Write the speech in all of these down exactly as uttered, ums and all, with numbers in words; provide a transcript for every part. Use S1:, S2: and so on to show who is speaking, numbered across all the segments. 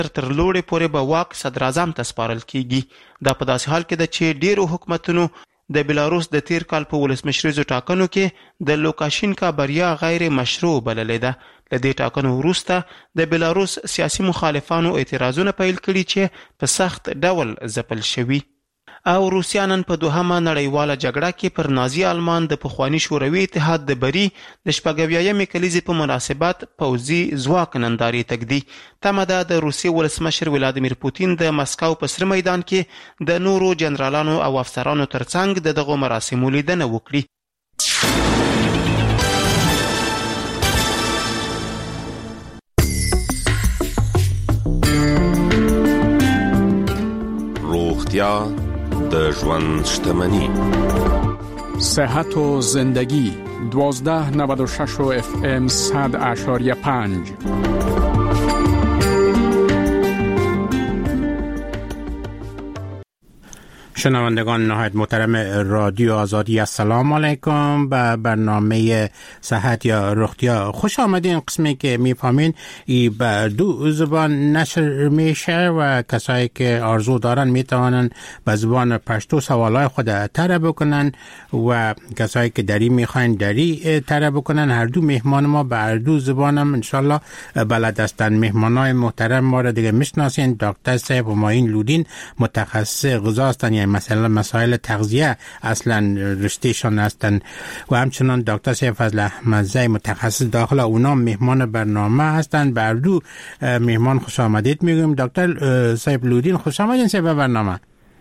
S1: تر لوړې پورې به واک صدر اعظم ته سپارل کیږي. دا په داسې حال کې ده چې ډیرو حکومتونو د بیلاروس د تیر کال په ولسمشریزو ټاکنو کې د لوکاشینکا بریا غیر مشروع بللې ده. له دې ټاکنو وروسته د بیلاروس سیاسي مخالفانو اعتراضونه پیل کړي چې په سخت ډول ځپل شوي. او روسیا نن په دوهمه نړیواله جګړه کې پر نازي آلمان د پخواني شوروي اتحاد د بري د شپږاویایمې کلیزې په مناسبت پوځي ځواک نندارې تږدي. تمه ده د روسیې ولسمشر ولادیمیر پوتین د مسکو په سره میدان کې د نورو جنرالانو او افسرانو ترڅنګ د دغو مراسمو لیدنه وکړي.
S2: روغتیا د ژوند شتمنی.
S3: صحت و زندگی دوازده نود و شش و اف ام صد اشاریه پنج.
S4: شنوندگان نهایت محترم رادیو آزادی، السلام علیکم. به برنامه صحت یا روغتیا خوش آمدین. قسمی که میفهمین ای به دو زبان نشر میشه و کسایی که آرزو دارن میتوانن به زبان پشتو سوالای خود طرح بکنن و کسایی که دری میخواین دری طرح بکنن. هر دو مهمان ما به هر دو زبانم انشالله بلد هستن. مهمانای محترم ما را دیگه میشناسین. دکتر صاحب همایون لودین متخصص غذا هستن، یعنی مثلا مسائل تغذیه اصلا رشتهشان هستن، و همچنان دکتر صاحب فضل احمدزی متخصص داخل اونا مهمان برنامه هستن. بر دو مهمان خوش آمدید میگم. دکتر صاحب لودین خوش آمدین صاحب برنامه.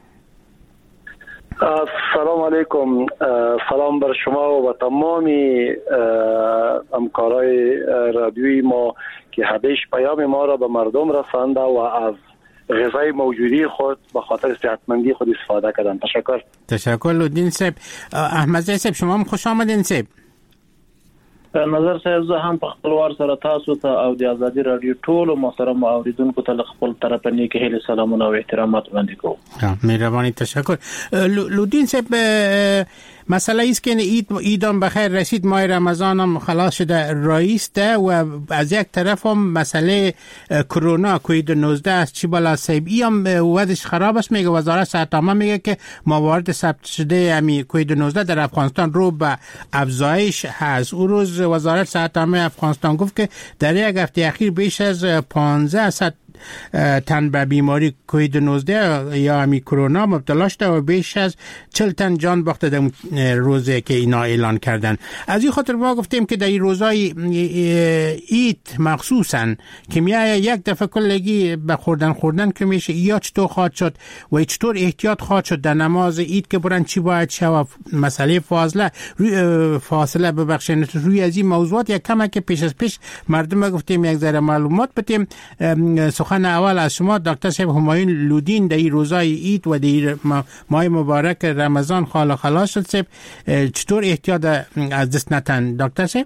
S5: سلام علیکم. سلام بر شما و تمامی همکارای رادیویی ما که همیش پیام ما را به مردم رسانده و از غذای موجودی خود به خاطر صحتمندی خود استفاده کردن. تشکر.
S4: تشکر لودین صاحب. احمدزی صاحب شما هم خوش آمدین صاحب.
S6: نظر صاحب زه هم په خپل وار سره تاسو ته او د ازادي رادیو ټولو محترم اوریدونکو ته خپل طرفه نیک هیله سلامونه او احترامات وړاندې کوم.
S4: مهربانی تشکر. لودین صاحب مسئله ایست که اید ایدان بخیر رسید، ماه رمضان هم خلاص شده رایسته و از یک طرف هم مسئله کرونا کووید نوزده است. چی بالا صاحب ای هم وضعش خراب است. میگه وزارت صحت عامه میگه که موارد ثبت شده امی کووید نوزده در افغانستان رو به افزایش هست. اون روز وزارت صحت عامه افغانستان گفت که در یک هفته اخیر بیش از پانزده تن به بیماری کووید نوزده یا امی کرونا مبتلا شده و بیش از چهل تن جان باخته در روزی که اینا اعلان کردن. از این خاطر ما گفتیم که در این روزای عید مخصوصا که میایه یک دفعه کلگی به خوردن خوردن که میشه یا چطور خواهد شد و چطور احتیاط خواهد شد در نماز عید که برن چی باید شود. مسئله فاصله روی فاصله ببخشین روی از این موضوعات یک کمه که پیش از پیش مردم گفتیم یک ذره معلومات بدیم. سخن اول از شما دکتر صاحب همایون لودین در این روزای عید و در ماه مبارک رمضان خال خلاص شد صاحب، چطور احتیاط از دست نتن دکتر صاحب؟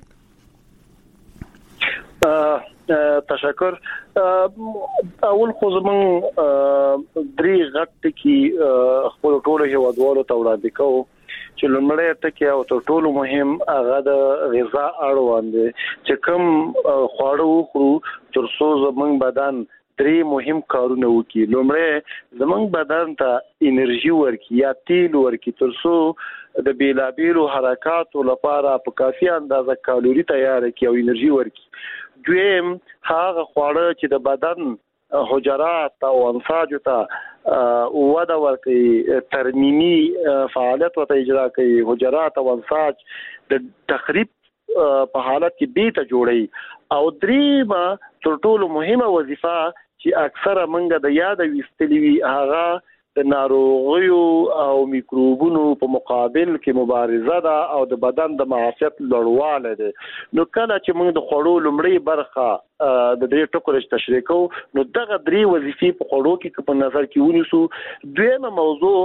S5: تشکر. اول خو زمون درې غټ کی خپل ټولو هیوادوالو ته وړاندې کوو چې لومړی ټکی او تر ټولو مهم هغه د غذا اړوند دی چې کوم خواړه وخورو تر څو زمون بدن درې مهم کارونه وکړي. لومړی زمون بدن ته انرژي ورکړي یا تیل ورکړي تر څو د بیلابیلو حرکاتو لپاره په کافي اندازه کالوري تیار کړي او انرژي ورکړي. دویم هغه خواړه چې د بدن حجرات او انساج ته وده ورکړي، ترمیمي فعالیت ورته اجرا کوي، حجرات او انساج د تخریب په حالت کې بیرته جوړي. او دریمه تر ټولو مهمه وظیفه چې اکثره منګه د یاد وستلی وي هغه د ناروغیو او میکروبونو په مقابل کې مبارزه ده او د بدن د معافیت لوړوالی دی. نو کله چې موږ د خوړو لومړی برخه د دې ټکو تشریح کوو نو دغه درې وظیفې په خوړو کې په نظر کې ونیسو. دویمه موضوع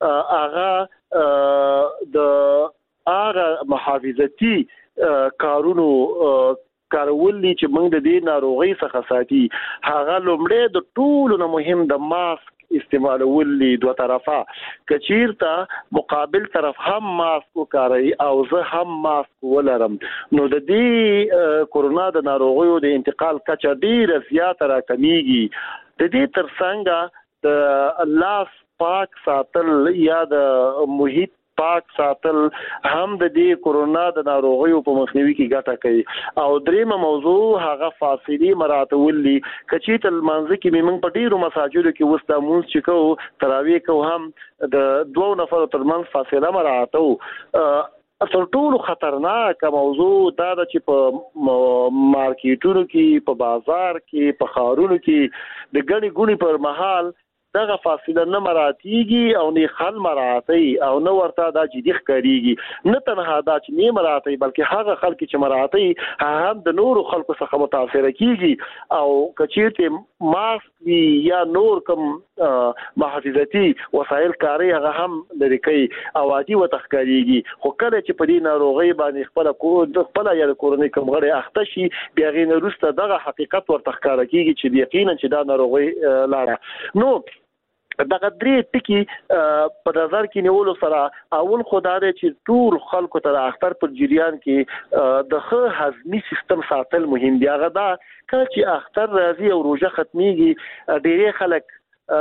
S5: هغه د هغه محافظتي کارونو کارول دي چې موږ د دې ناروغۍ څخه ساتي. هغه لومړی د ټولو نه مهم د ماسک استعمالول دي دوه طرفه. کچیرته مقابل طرف هم ماسک وکاري او زه هم ماسک ولرم نو د دې کورونا د ناروغیو د انتقال کچه ډیره زیاته راکمیږي. د دې ترڅنګ د لاس پاک ساتل یا د محیط پاک ساتل هم د دې کورونا د ناروغیو په مخنیوي کې ګټه کوي. او دریمه موضوع هغه فاصله مراتب ولي کچې تل منځ کې موږ په ډیرو مساجدو کې وستا مونږ چې کو تراویح کو هم د دوه نفر ترمنځ فاصله مراعاتو. تر ټولو خطرناک موضوع دا د چې په مارکیټونو کې په بازار کې په خارونو کې د ګڼې ګونې پر مهال دغه فاصله نه مراتيږي او نه خل مراتي او نه ورته دا جدي ښکاریږي. نه تنها دا چې نه مراتي بلکې هغه خلک چې مراتي هم د نورو خلکو څخه متاثر کیږي او کچېته ماسک یا نور کوم محافظتي وسایل کاری هغه هم لري کوي او عادي وته ښکاریږي. خو کله چې په دې ناروغي باندې خپل کو خپل یا کورونی کوم غړي اخته شي بیا غي نه روسته دغه حقیقت ورته ښکار کیږي چې یقینا چې دا ناروغي لاړه. نو دغه درې ټکي په نظر کې نیولو سره اول خدای چې ټول خلکو ته اختر پر جریان کې د ښه هضمي سیستم ساتل مهم دی. هغه دا چې اختر راځي او روزه ختميږي ډېر خلک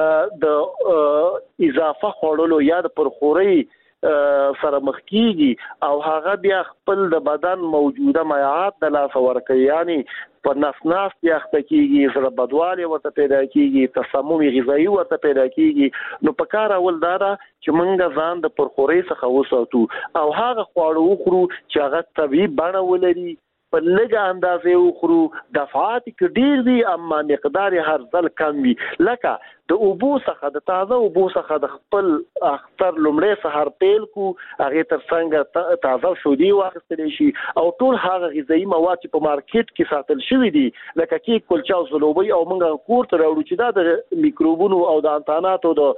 S5: د اضافه خوړلو یا د پرخوري سره مخ کیږي او هغه بیا خپل د بدن موجوده مایعات د لاس ورکوي، یعنی په نفناس یا خپکیږي سره بدواله ورته پیدا کیږي، تسمم غذایی ورته پیدا کیږي. نو په کار اول دا چې موږ ځان د پرخوري څخه وساتو او هغه خواړه وخورو چې هغه طبيعي بڼه ولري، په لږه اندازې وخورو، دفعات کې ډیر دي اما مقدار هر ځل کم وي. لکه د اوبو څخه د تازه اوبو څخه د خپل اختر لومړی سحر پیل کو، هغه تر څنګه تازه شودي واخیستل شي او ټول هغه غذایی مواد چې په مارکیټ کې ساتل شوی دي لکه کیک، کلچه او زلوبي او موږ کور ته راوړو چې دا د میکروبونو او د انتاناتو د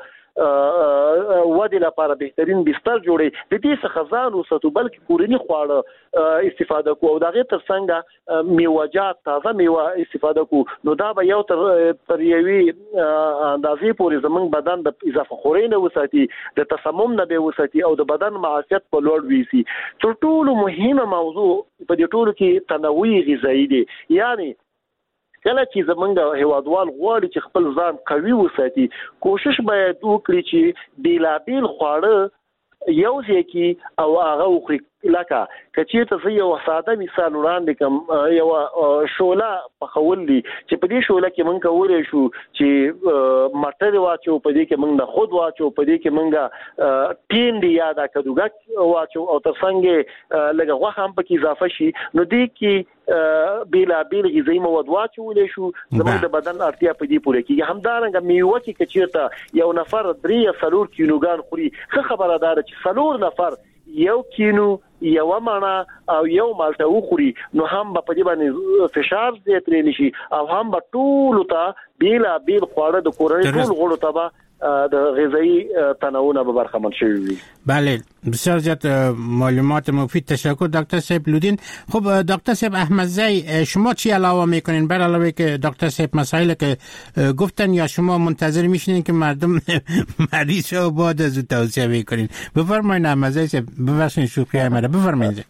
S5: ودی لپاره بهترین بستر جوړي. د دې څخه ځان وساتو بلکې کورنی خواړه استفاده کو او دغه تر څنګه میوه‌جات تازه میوه استفاده کو. نو دا به یو تر تر یوي اندازې پورې زمونږ بدن د اضافه خوري نه وساتي، د تسمم نه به وساتي او د بدن معافیت په لوړ ویسي. تر ټولو مهمه موضوع په دې ټولو کې تنوع غذایی دی، یعنی کله چې زمونږ هیوادوال غواړي چې خپل ځان قوي وساتي کوشش باید وکړي چې بیلابیل خواړه یو ځای کې او هغه وخوري. لکه کچې ته یو ساده مثال وړاندې کوم، یو شوله پخول دي چې په دې شوله کې مونږ کولای شو چې مټر واچو، په دې کې مونږ نه خود واچو، په دې کې مونږ ټینډ یا د کدوګک واچو او تر څنګه لږه غوښه هم پکې اضافه شي. نو دې کې بیلا بیل غذایی مواد واچولای شو، زموږ د بدن اړتیا په دې پوره کیږي. همدارنګه میوه کې کچې ته یو نفر درې څلور کیلوګرام خوري، څه خبره ده چې څلور نفر یو کینو یو مانا او یو مالټه وخوري نو هم په دې باندې فشار زیات لري شي او هم په ټول ته بیلا بیل خواړه د کورنۍ ټول غړو ته د غذایی تنوع به برخمن شي.
S4: بله، بسیار زیاد معلومات مفید. تشکر دکتر صاحب لودین. خب دکتر صاحب احمدزی، شما چی علاوه میکنین بر علاوه که دکتر صاحب مسائل که گفتن یا شما منتظر میشین که مردم مریض شو بعد از توصیه میکنین؟ بفرمایید احمدزی صاحب. ببخشید شوخی مرا، بفرمایید.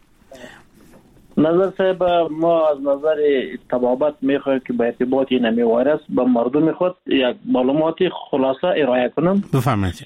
S6: نظر صاحب، ما از نظر طبابت میخوایم که به ارتباط این نمی ویروس به مردم خود یک معلومات خلاصه ارائه کنم.
S4: بفرمایید.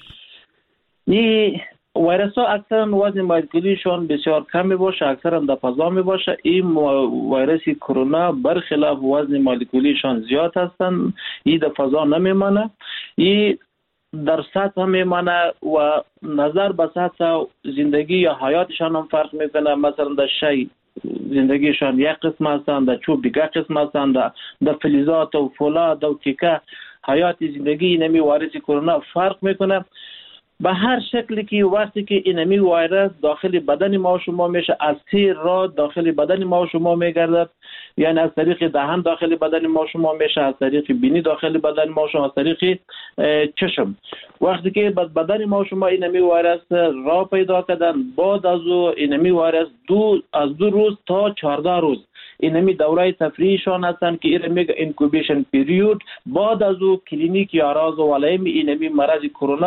S6: این ویروس ها اکثرا وزن مولکولیشون بسیار کم می باشه، اکثرا در فضا می باشه. این ویروس کرونا برخلاف وزن مولکولیشون زیاد هستند، این در فضا نمیمانه، این در سطح میمانه و نظر به سطح زندگی یا حیاتشان هم فرق میکنه. مثلا در شی زندگیشان یک قسم هستند، در چوب دیگه قسم هستند، در فلزات و فولاد و تیکه حیات زندگی نمی ویروس کرونا فرق میکنه. به هر شکلی که وقتی که اینمی ویروس داخل بدن ما و شما میشه، از سیر را داخل بدن ما و شما میگردد، یعنی از طریق دهان داخل بدن ما و شما میشه، از طریق بینی داخل بدن ما و شما، از طریق چشم. وقتی که بدن ما و شما اینمی ویروس را پیدا کردن، بعد از اینمی ویروس دو از دو روز تا چهارده روز اینمی دوره تفریحشان هستند که این میگه اینکوبیشن پیریود. بعد از او کلینیک یا راز و علائم اینمی مرض کرونا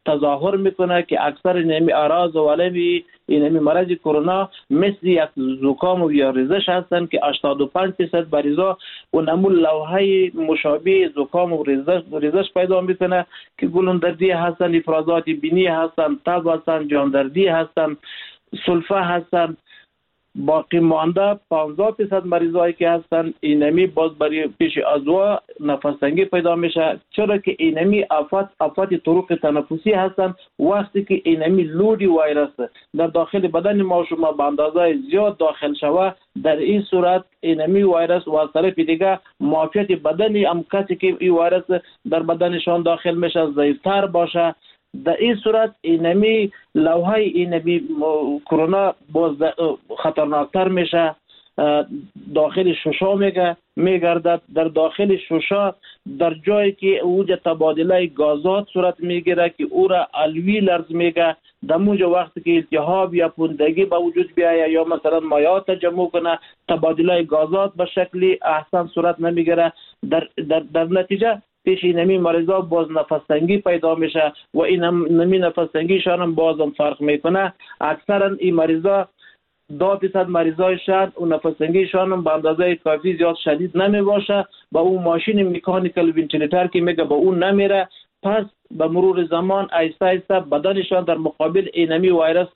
S6: تظاهر میکنه که اکثر اینمی اعراض و علائم اینمی مرض کرونا مثل یک زکام و یا ریزش هستند که هشتاد و پنج درصد مریضا اونمون لوحه مشابه زکام و ریزش ریزش پیدا میکنه که گلوندردی هستن، افرازات بینی هستن، تب هستن، جاندردی هستن، سلفه هستن. باقی مانده پانزده درصد مریضایی که هستن اینمی باز برای پیش ازوا نفس تنگی پیدا میشه، چرا که اینمی آفات آفات طرق تنفسی هستن. وقتی که اینمی لودی ویروس در داخل بدن ما شما به اندازه زیاد داخل شوه، در این صورت اینمی ویروس و از طرف دیگه معافیت بدنی هم کسی که این ویروس در بدنشان داخل میشه ضعیفتر باشه، در این صورت اینمی لوحه اینمی کرونا باز خطرناکتر میشه. داخل شوشا میگه میگردد، در داخل شوشا در جایی که اوج تبادله گازات صورت میگیره که او را الوی لرز میگه، در موجه وقتی که التهاب یا پوندگی به وجود بیایه یا مثلا مایات تجمع کنه تبادله گازات به شکلی احسن صورت نمیگیره، در, در, در نتیجه پیش اینمی مریضا باز نفس تنگی پیدا میشه و این نمی نفس تنگیشان هم بازم فرق میکنه. اکثرا این مریضا دو درصد مریضایشان و نفس تنگیشان هم به اندازه کافی زیاد شدید نمی باشه، با اون ماشین مکانیکال ونتیلیتر که میگه با اون نمیره. پس به مرور زمان آهسته آهسته بدنشان در مقابل اینمی ویروس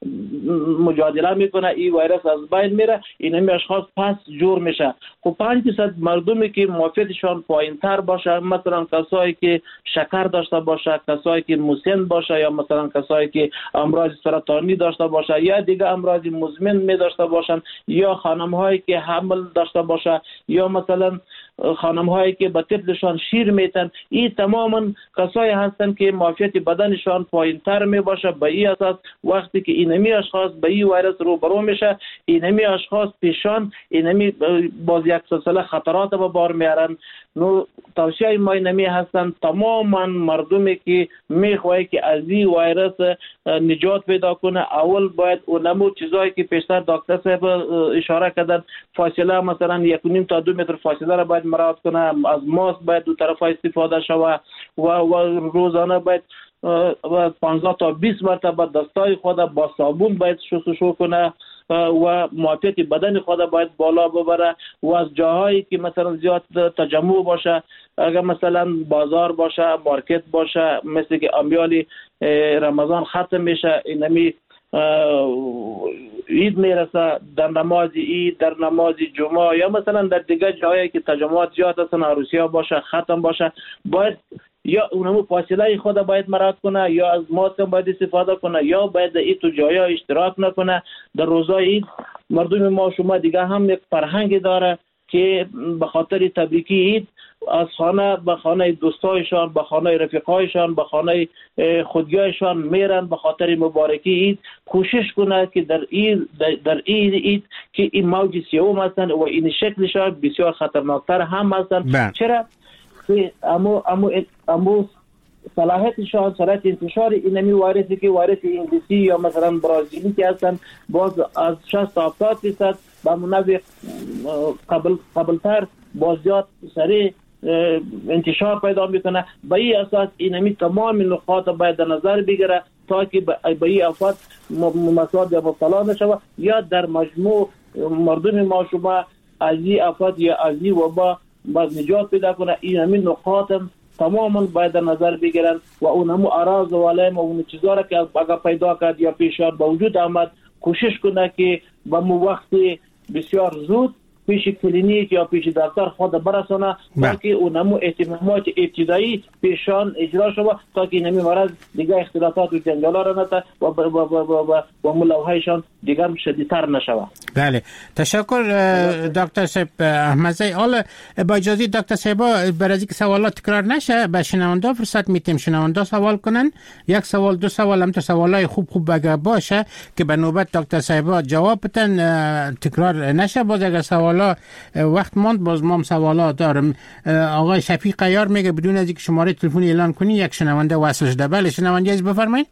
S6: مجادله میکنه، این ویروس از بین میره، اینمی اشخاص پس جور میشه. خب پنج درصد مردمی که معافیتشان پایینتر باشه، مثلا کسایی که شکر داشته باشه، کسایی که مسن باشه، یا مثلا کسایی که امراض سرطانی داشته باشه یا دیگه امراض مزمن می داشته باشن، یا خانم هایی که حمل داشته باشه، یا مثلا خانم هایی که به طفلشان شیر میتن، این تماما کسایی هستن که معافیت بدنشان پایینتر می باشه. به این اساس وقتی که اینمی اشخاص به این ویروس روبرو میشه، اینمی اشخاص پیشان اینمی باز یک سلسله خطرات به بار میارن. نو توصیه ما اینمی هستن تماما مردمی که میخواه که از این ویروس نجات پیدا کنه، اول باید اونمو چیزایی که پیشتر دکتر صاحب اشاره کردن، فاصله مثلا یک و نیم تا دو متر فاصله را باید مراعات کنه، از ماسک باید دو طرفه استفاده شوه و, و روزانه باید و پانزده تا بیست مرتبه دستای خود با صابون باید شستشو کنه و معافیت بدن خود باید بالا ببره و از جاهایی که مثلا زیاد تجمع باشه، اگر مثلا بازار باشه، مارکت باشه، مثل که امیالی رمضان ختم میشه، اینمی عید میرسه، در نماز عید، در نماز جمعه یا مثلا در دیگه جایی که تجمعات زیاد هستن، عروسی‌ها باشه، ختم باشه، باید یا اونمو فاصله خود باید مراعات کنه، یا از ماسک باید استفاده کنه، یا باید این تو جایا اشتراک نکنه. در روزای عید مردم ما شما دیگه هم یک فرهنگ داره که به خاطر تبریکی عید از خانه به خانه دوستایشان، به خانه رفیقایشان، به خانه خودیایشان میرن به خاطر مبارکی عید. کوشش کنه که در عید در عید عید که این موج سیوم هستن و این شکلشان بسیار خطرناکتر هم هستن. چرا؟ که امو امو امو صلاحیتشان صلاحیت انتشار اینمی ویروسی که ویروس انگلیسی یا مثلا برازیلی که هستن باز از شصت تا هفتاد درصد با منوع قبل قبلتر باز زیاد سریع انتشار پیدا میکنه. به این اساس اینمی تمام نقاط باید در نظر بگیره تا که به این افات مسائل یا مبتلا نشوه یا در مجموع مردم ما شما از این افات یا از این وبا باز نجات پیدا کنه. این همین نقاط تماما باید در نظر بگیرن و اونمو اعراض و علائم و اون چیزا را که اگر پیدا کرد یا پیشان به وجود آمد کوشش کنه که به مو وقت بسیار زود پیش کلینیک یا پیش دکتر خود برسانه تا که اونمو اهتمامات ابتدایی پیشان اجرا شود تا که نمی مرض دیگه اختلافات و جنجالا را نته و و و و و و ملوهایشان دیگه شدیدتر نشود.
S4: بله تشکر دکتر صاحب احمدزی. حالا با اجازه دکتر صاحب برای اینکه سوالات تکرار نشه به شنونده فرصت میتیم شنونده سوال کنن. یک سوال دو سوال هم تا سوالای خوب خوب اگر باشه که به نوبت دکتر صاحب جواب بدن تکرار نشه. باز اگر سوالا وقت ماند باز ما سوالا دارم. آقای شفیق عیار میگه بدون از اینکه شماره تلفنی اعلان کنی یک شنونده وصل شده. بله شنونده از بفرمایید.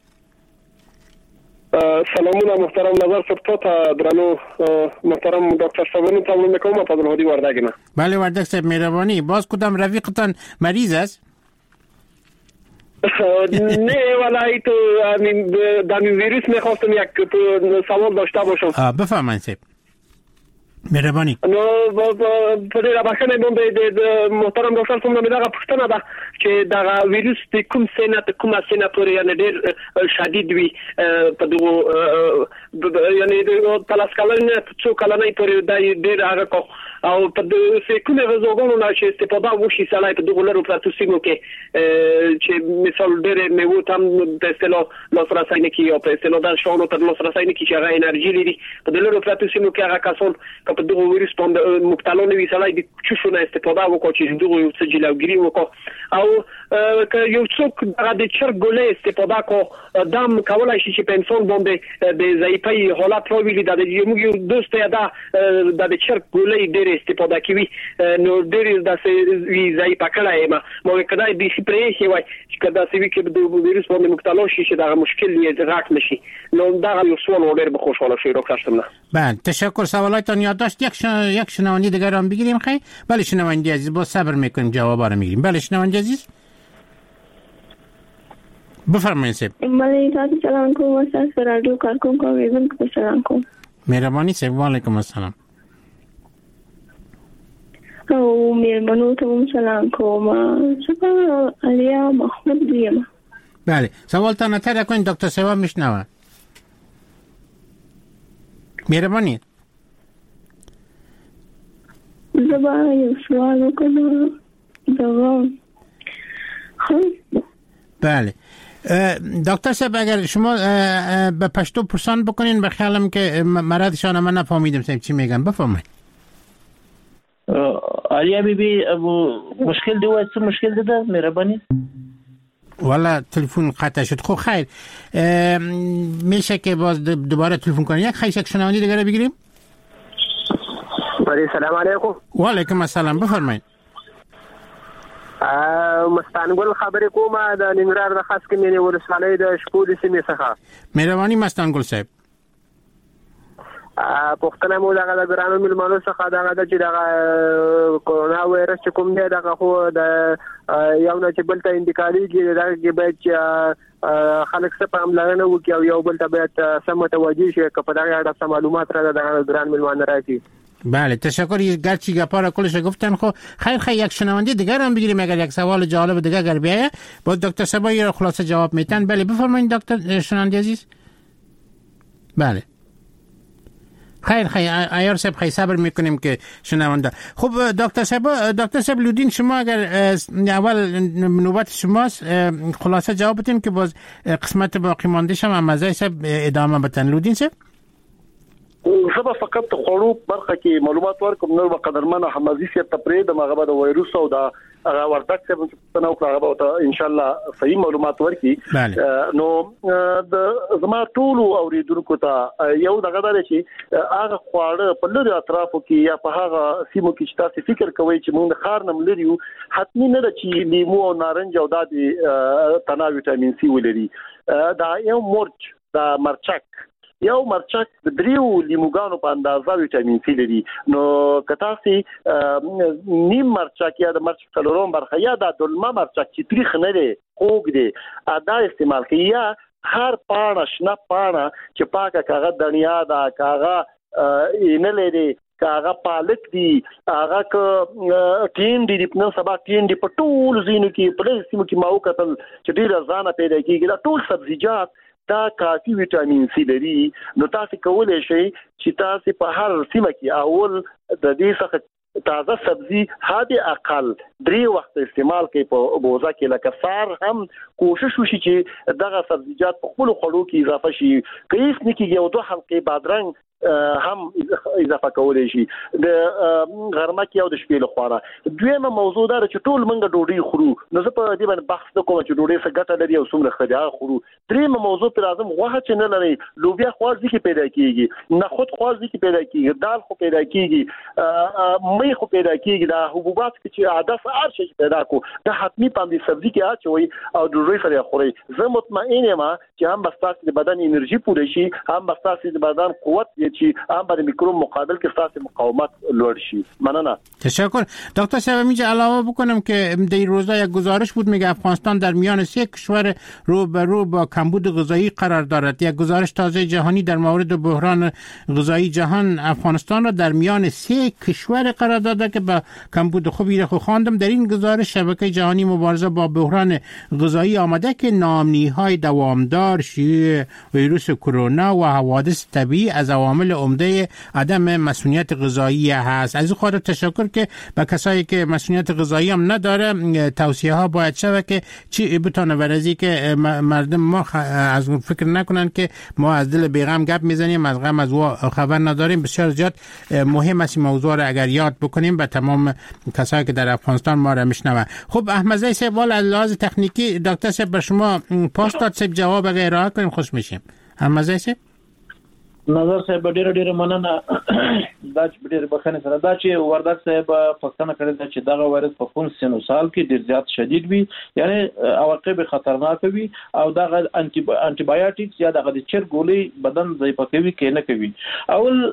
S7: سلامونه محترم نظر صاحب تا درنو محترم دکتر صاحب تمام میکنم فضل هادی وردگینه.
S4: بله وردگ صاحب مهربانی. باز کدام رفیقتان مریض است؟
S7: نه ولایت در ویروس میخواستم یک سوال داشته باشم.
S4: بفرمایید سیب. مهربانی.
S7: نو په دې راځنه باندې د محترم ډاکټر څنګه دغه پښتنه ده چې دغه ویروس د کوم سینه ته کومه سینه پورې یعنی ډېر شدید وي په دغه یعنی د تلاش کولنه څو کلنې پورې د ډېر هغه او په دې کومه غوږونو نه چې استفاده وشي سلای په دغه لرو پراتو سیمو کې چې مثال ډېر میوه تام د استلو لاس راساینه کې او په استلو د شاونو تر لاس راساینه کې چې هغه انرژي لري په دې لرو پراتو سیمو کې هغه کسان په دغه ویروس باندې مبتلا نه وي سلای د چشو نه استفاده وکړي چې دغه یو څه جلوګیری وکړي او که یو څوک د چرګ ګولې استفاده کو دام کولای شي چې په انسان باندې د ضعیفي حالت راوړي د یو دوست یا د د چرګ ګولې ډېر استفاده کوي نو ډېر د وی ضعیف کړای ما مو کدای به شي پرې شي وای چې کدا سوي کې د ویروس باندې مبتلا شي چې دا مشکل یې راک نشي نو دا یو سوال ډېر به خوشاله شي راکښتم نه.
S4: بله تشکر. سوالاتون یادداشت یک شن... یک شنونده دیگر هم بگیریم خیلی. بله شنونده عزیز با صبر میکنیم جوابا رو میگیریم. بله شنونده عزیز بفرمایید سیب.
S8: بله تاسو سلام کوم استاد رادیو کارکون کوم ایزم کو سلام کوم.
S4: مهربانی سیب. و علیکم السلام.
S8: او میرمنو ته سلام کوم. شکر علیا محمود دیم.
S4: بله سوالتان تر کنید دکتر سیوا میشنوه. مهربانی.
S8: زبا یو سوال وکړم دوام خب
S4: بله دکتر صاحب اگر شما به پشتو پرسان بکنین به خیالم که مرادشان من نفهمیدم صاحب چی میگن بفرمایید.
S6: آریا بی بی مشکل دیوه چه مشکل دیده مهربانی؟
S4: والا تلفن قطع شد. خب خیر میشه که باز دوباره تلفن کنیم یک خیش یک شنوندی دیگه بگیریم.
S7: بله سلام علیکم.
S4: و علیکم السلام بفرمایید.
S7: مستانګل خبرې کوم د ننګرهار د خاص کمینې ولسوالۍ د شپول سیمې څخه.
S4: مهرباني مستانګل صاحب.
S7: پښتنه مو دغه د ګرانو ملمانو څخه دغه چې دغه کورونا وایرس کوم دی دغه خو د یو نه چې بل ته انتقالېږي دغه کې باید چې خلک څه پاملرنه وکړي او یو بل ته باید سم متوجه شي که په دغه اړه معلومات را دغه ګران ملمانو راکړي.
S4: بله تشکر. گرچه گپا را کلش گفتن خب خیر خیر یک شنونده دیگر هم بگیریم اگر یک سوال جالب دیگر اگر بیایه با دکتر سبایی را خلاصه جواب میتن. بله بفرمایید دکتر شنونده عزیز. بله خیر خیر ایار صاحب خیر صبر میکنیم که شنونده. خب دکتر صاحب دکتر صاحب لودین شما اگر اول نوبت شماست خلاصه جواب بدین که باز قسمت باقی مانده شم مزه صاحب ادامه بدن. لودین صاحب
S5: زه فقط خورو برخه کې معلومات ورکوم نو قدرمن حمزي سي تپرې د مغه د وایروس او د وردک څخه په نو هغه ته ان شاء الله صحیح معلومات ورکي. نو د زما ټول اوریدونکو ته یو دغه درې چې هغه خواړه په لری اطرافو کې یا په هغه سیمو کې چې تاسو فکر کوئ چې موږ خار نم لريو حتمی نه چې لیمو او نارنج او د تنا ویټامین سي ولري. دا یو مرچ دا مرچک یو مرچک د دریو لیموګانو په اندازه ویټامین سي لري. نو کته سي نیم مرچک یا د مرچک څلورم برخه یا د دلمه مرچک چې تریخ نه دی خوږ دی ادا استعمال کوي یا هر پاڼه شنه پاڼه چې پاکه کاغه دنیا دا کاغه نه لري کاغه پالک دی هغه ک ټین دی په سبا ټین دی په ټول زینو کې په سیمو کې ماو کتل چې ډیر ځانه پیدا کیږي دا ټول سبزیجات دا کافي ویټامین سي لري. نو تاسو کولای شئ چې تاسو په هر سیمه کې اول د دې څخه تازه سبزی هادي اقل درې وخت استعمال کوي په بوزا کې لکه سار هم کوشش وشي چې دغه سبزیجات په خپل خوړو کې اضافه شي. کیس نکي یو دوه حلقې بادرنګ هم اضافه کولای شي د غرمه کې او د شپې لخوا. دویمه موضوع دا چې ټول منګه ډوډۍ خورو نو زه په دې باندې بحث کوم چې ډوډۍ څه ګټه لري او څومره خدای خورو. دریمه موضوع پر اعظم غوښه چې نه لري لوبیا خوازي کې پیدا کیږي نخود خوازي کې پیدا کیږي دال خو پیدا کیږي مې خو پیدا کیږي دا حبوبات چې عادت هر شي پیدا کو د حتمی باندې سبزي کې اچوي او ډوډۍ سره خوري. زه مطمئن یم چې هم بس تاسو د بدن انرژي پوره شي هم بس تاسو د بدن قوت کې چې هم باندې میکروب مقابل کې ستاسو مقاومت لوړ شي. مننه.
S4: تشکر. دکتر صاحب میشه علاوه بکنم که در روزا یک گزارش بود میگه افغانستان در میان سه کشور رو به رو با کمبود غذایی قرار دارد. یک گزارش تازه جهانی در مورد بحران غذایی جهان افغانستان را در میان سه کشور قرار داده که با کمبود خوبی را خواندم. در این گزارش شبکه جهانی مبارزه با بحران غذایی آمده که ناامنی‌های دوامدار، شیوع ویروس کرونا و حوادث طبیعی از عوامل عمده عدم مسئولیت غذایی هست. از خاطر تشکر که به کسایی که مسئولیت غذایی هم نداره توصیه ها باید شود که چی بتونه ورزی که مردم ما از فکر نکنن که ما از دل بیغم گپ میزنیم، از غم از وا خبر نداریم. بسیار زیاد مهم است موضوع را اگر یاد بکنیم به تمام کسایی که در افغانستان ما را میشنون. خب احمدزی صاحب والا از لحاظ تکنیکی دکتر صاحب بر شما پاس داد صاحب جواب اگر ارائه کنیم خوش میشیم. احمدزی صاحب
S6: نظر صاحب ډیر ډیر مننه. دا چې ډیر بخښنه سره دا چې وردګ صاحب پښتنه کړی دا چې دغه وایرس په کوم سن سال کې ډیر زیات شدید وي، یعنی عواقب خطرناک وي او دغه انټي انټي بایوټکس یا دغه چر ګولې بدن ضعیف کوي کې نه کوي. اول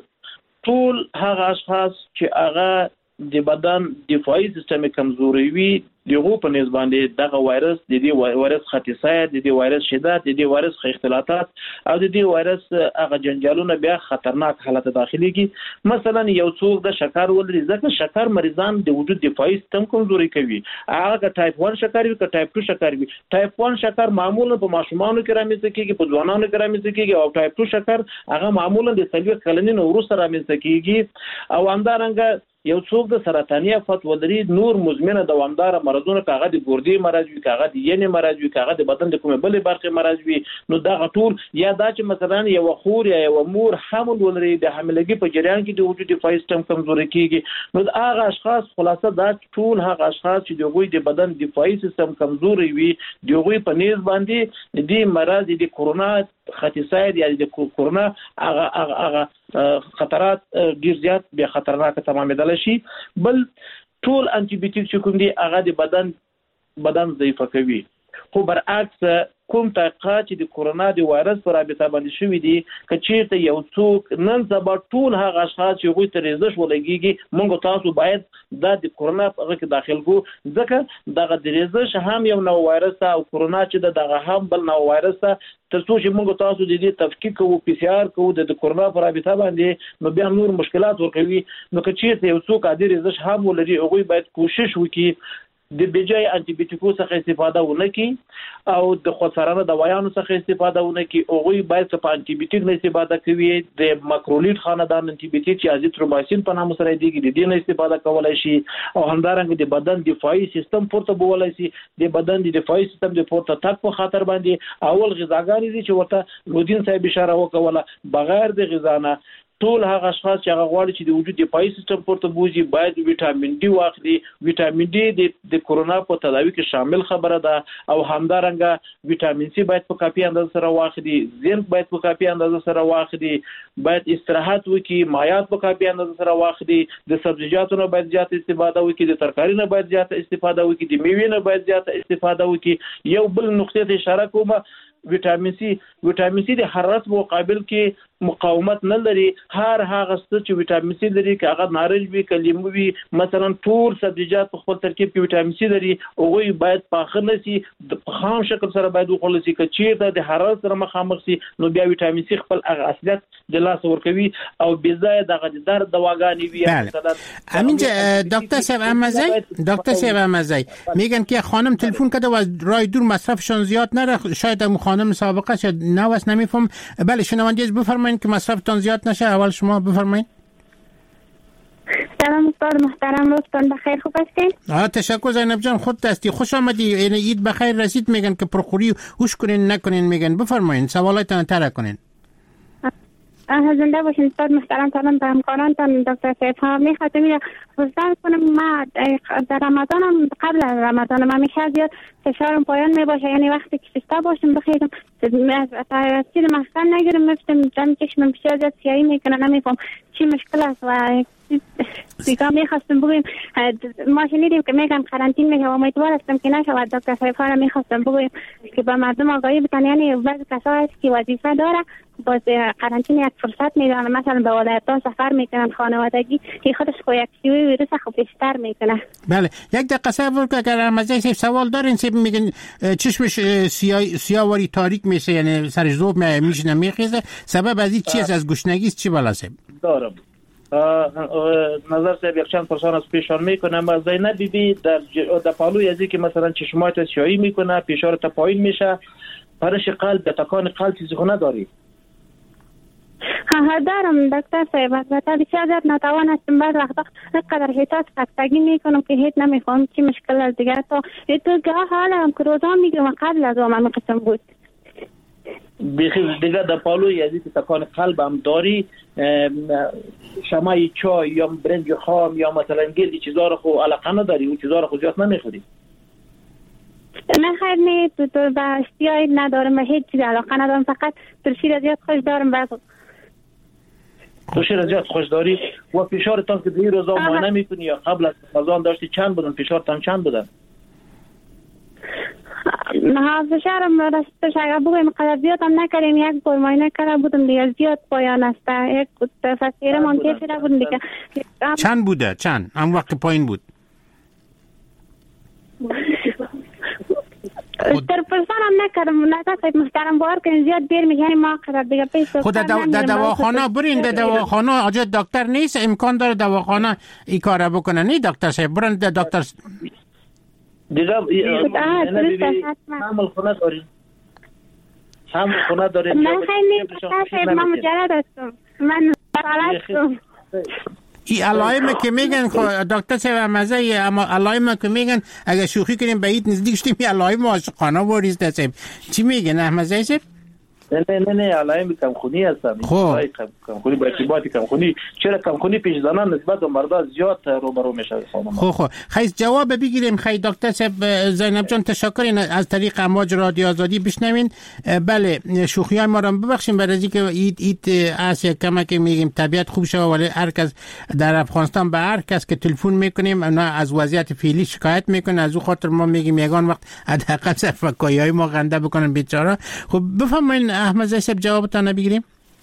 S6: ټول هغه اشخاص چې هغه د بدن دفاعي سیستم کمزوري وي دغه په نسبت باندې دغه وایرس د دې وایرس خطیسایت د دې وایرس شدت د دې وایرس اختلاطات او د دې وایرس هغه جنجالونه بیا خطرناک حالت داخلي کی. مثلا یو څوک د شکر ولري ځکه شکر مریضان د وجود دفاعي سیستم کمزوري کوي. هغه ټایپ ون شکر وي که ټایپ ټو شکر وي. ټایپ ون شکر معمولا په ماشومانو کې رامنځته کیږي، په ځوانانو کې رامنځته کیږي، او ټایپ ټو شکر هغه معمولا د څلوېښت کلنۍ وروسته رامنځته کیږي. او همدارنګه یو څوک د سرطاني افت ولري نور مزمنه دوامدار مرضونه کاغه د ګردې مرض وي، کاغه د ینې مرض وي، کاغه د بدن د کومې بلې برخې مرض وي، نو دا ټول یا دا چې مثلا یو خور یا یو مور حمل ولري د حاملګي په جریان کې د وجود دفاعي سیستم کمزوري کیږي، نو هغه اشخاص خلاصه دا ټول هغه اشخاص چې دغوی د بدن دفاعي سیستم کمزوري وي دغوی په نسبت باندې د مرض د کرونا خطیسایت یا د کرونا هغه هغه خطرات ډیر زیات به خطرناک تمامېدل شي. بل ټول انټي بیوټیک چې کوم دي هغه د بدن بدن ضعیف کوي. خو برعکس کوم تحقیقات چې د کرونا د وایرس پر رابطه باندې شوي دي که چیرته یو څوک نن سبا ټول هغه اشخاص چې هغوی ته ریزش ولګېږي موږ تاسو باید دا د کرونا په هغه کې داخل کړو، ځکه دغه د ریزش هم یو نو وایرس او کرونا چې د دغه هم بل نو وایرس تر څو چې موږ تاسو د دې تفکیک کوو پی سی آر کوو د کرونا پر رابطه باندې نو بیا نور مشکلات ورکوي. نو که چیرته یو څوک عادي ریزش هم ولري هغوی باید کوشش وکړي د بجای انټي بیوټیکو څخه استفاده ونه کړي او د خودسرانه دوايانو څخه استفاده ونه کړي. هغوی باید په انټي بیوټیک نه استفاده کوي، د ماکرولیډ خاندان انټي بیوټیک چې ازیترومایسین په نامه سره دیږي د دې نه استفاده کولای شي، او همدارنګه د بدن دفاعي سیستم پورته بولای شي. د بدن د دفاعي سیستم د پورته تک په خاطر باندې اول غذاګانې دي چې ورته لودین صاحب اشاره وکوله بغیر د غذا نه ټول هغه اشخاص چې هغه غواړي چې د وجود دفاعي سیستم پورته بوزي باید ویټامین ډي واخلي. ویټامین ډي د کرونا په تداوی کې شامل خبره ده، او همدارنګه ویټامین سي باید په کافي اندازه سره واخلي، زینک باید په کافي اندازه سره واخلي، باید استراحت وکړي، مایعات په کافي اندازه سره واخلي، د سبزیجاتو نه باید زیات استفاده وکړي، د ترکاری نه باید زیات استفاده وکړي، د میوې نه باید زیات استفاده وکړي. یو بل نقطې ته اشاره کوم، ویټامین سي ویټامین سي د حرارت مقابل کې مقاومت نه لري. هر هغه څه چې ویټامین سي لري که هغه نارنج وي که لیمو وي، مثلا ټول سبزیجات په خپل ترکیب کې ویټامین سي لري، هغوی باید پاخه نه سي، په خام شکل سره باید وخوړل سي. که چیرته د حرارت سره مخامخ سي نو بیا ویټامین سي خپل هغه اصلیت د لاسه ورکوي او بې ځایه دغه د درد دواګانې وي.
S4: همین دکتر صاحب احمدزی دکتر صاحب احمدزی میگن که خانم تلفن کرده و از راه دور مصرفشان زیاد نره، شاید هم خانم سابقه شد نه واس نمیفهم. بله شنوندگی بفرمایید که مصرفتان زیاد نشه. اول شما بفرمایید.
S8: سلام استاد محترم، روزتان بخیر، خوب هستین؟
S4: آه تشکر زینب جان، خود هستی، خوش آمدی. یعنی عید بخیر رسید میگن که پرخوری هوش کنین نکنین میگن. بفرمایید سوالاتتان طرح کنین.
S8: زنده باشین استاد محترم. سلام به همکارانتان دکتر سیف ها. میخواستم خصوصا کنم ما در رمضان هم قبل از رمضان ما میشه زیاد فشارم پایان میباشه، یعنی وقتی که سستا باشم بخیرم از سیر مخصن نگیرم میفتم دم چشمم بسیار زیاد سیاهی میکنه، نمیفهم چی مشکل است و دیگه میخواستم بگویم ما شنیدیم که میگن قرنطین میشه و امیدوار هستم که نشود. دکتر صاحب ها میخواستم بگویم که به مردم آگاهی بدن، یعنی بعضی کسایی هست که وظیفه داره باز قرنطین یک فرصت میدن، مثلا به ولایت‌ها سفر میکنن خانوادگی که خودش خو یک شیوه ویروس خو بیشتر میکنه.
S4: بله یک دقیقه صبر کن. اگر مزه سوال دارین سیب میگن چشمش سیاه سیاواری تاریک میشه، یعنی سرش ذوب میشه نمیخیزه، سبب از این چیز از گشنگی است چی بالا سیب
S6: دارم؟ نظر صاحب یک چند پرسان از پیشان میکنم. زینب بی بی در در پالوی ازی که مثلا چشمایت سیاهی میکنه، فشارت پایین میشه، پرش قلب، تکان قلب چیزی خو نداری؟
S8: ها دارم دکتر صاحب، البته بسیار زیاد ناتوان هستم. بعض وقتا قدر حیطات خستگی میکنم که هیچ نمیخوام چی مشکل از دیگر تا تو گاه حالم که روزا میگم قبل از آمن قسم بود
S6: بیخی دیگه در پالوی ازی که تکان قلب هم داری، شمای چای یا برنج خام یا مثلا گردی چیزا رو خو علاقه نداری، اون چیزا رو خو زیاد نمیخوری؟
S8: نه خیر نه، تو تو به اشتیایی ندارم و هیچ چیز علاقه ندارم، فقط ترشی را زیاد خوش دارم. بعض
S6: ترشی را زیاد خوش داری و فشارتان که دیگه روزا معاینه میکنی یا قبل از رمضان داشتی چند بودن؟ فشارتان چند بودن؟
S8: نه فشارم راستش اگر بگویم قدر زیاد هم نکردیم، یک بار معاینه کرده بودم دیگه زیاد پایان است، یک فسیره منطقه شده بودم دیگه.
S4: چند بوده؟ چند؟ هم وقت پایین بود؟
S8: در پرسان هم نکردم. نه صاحب محترم بار که زیاد دیر میگه ما قرار دیگه پیش
S4: خود در دواخانه برین، در دواخانه آجا دکتر نیست، امکان داره دواخانه این کار بکنه؟ نه دکتر صاحب برن دکتر
S6: دیگه حمل خونه دارین؟ حمل خونه دارین؟
S8: من خیلی دکتر صاحب من مجرد هستم، من سالت هستم.
S4: ای علائم که میگن دکتر صاحب مزه، اما علائم که میگن اگه شوخی کنیم به ایت نزدیک شدیم این علائم عاشقانه وریز دستیم چی میگن احمد صاحب؟
S6: نه نه نه نه علائم کمخونی هستن.
S4: خب
S6: کمخونی با ارتباط کمخونی، چرا کمخونی پیش زنان نسبت به مردا زیاد روبرو میشه.
S4: خب خب خیلی جواب بگیریم. خیلی دکتر صاحب زینب جان تشکر از طریق امواج رادیو آزادی بشنوین. بله شوخی های ما رو ببخشیم برای اینکه ایت ایت اس کما که میگیم طبیعت خوب شه، ولی هر کس در افغانستان به هر کس که تلفن میکنیم اونا از وضعیت فعلی شکایت میکنن، از او خاطر ما میگیم یگان وقت حداقل صفکایی های ما غنده بکنن بیچاره. خب بفهمین احمد صاحب جوابتان بگیریم.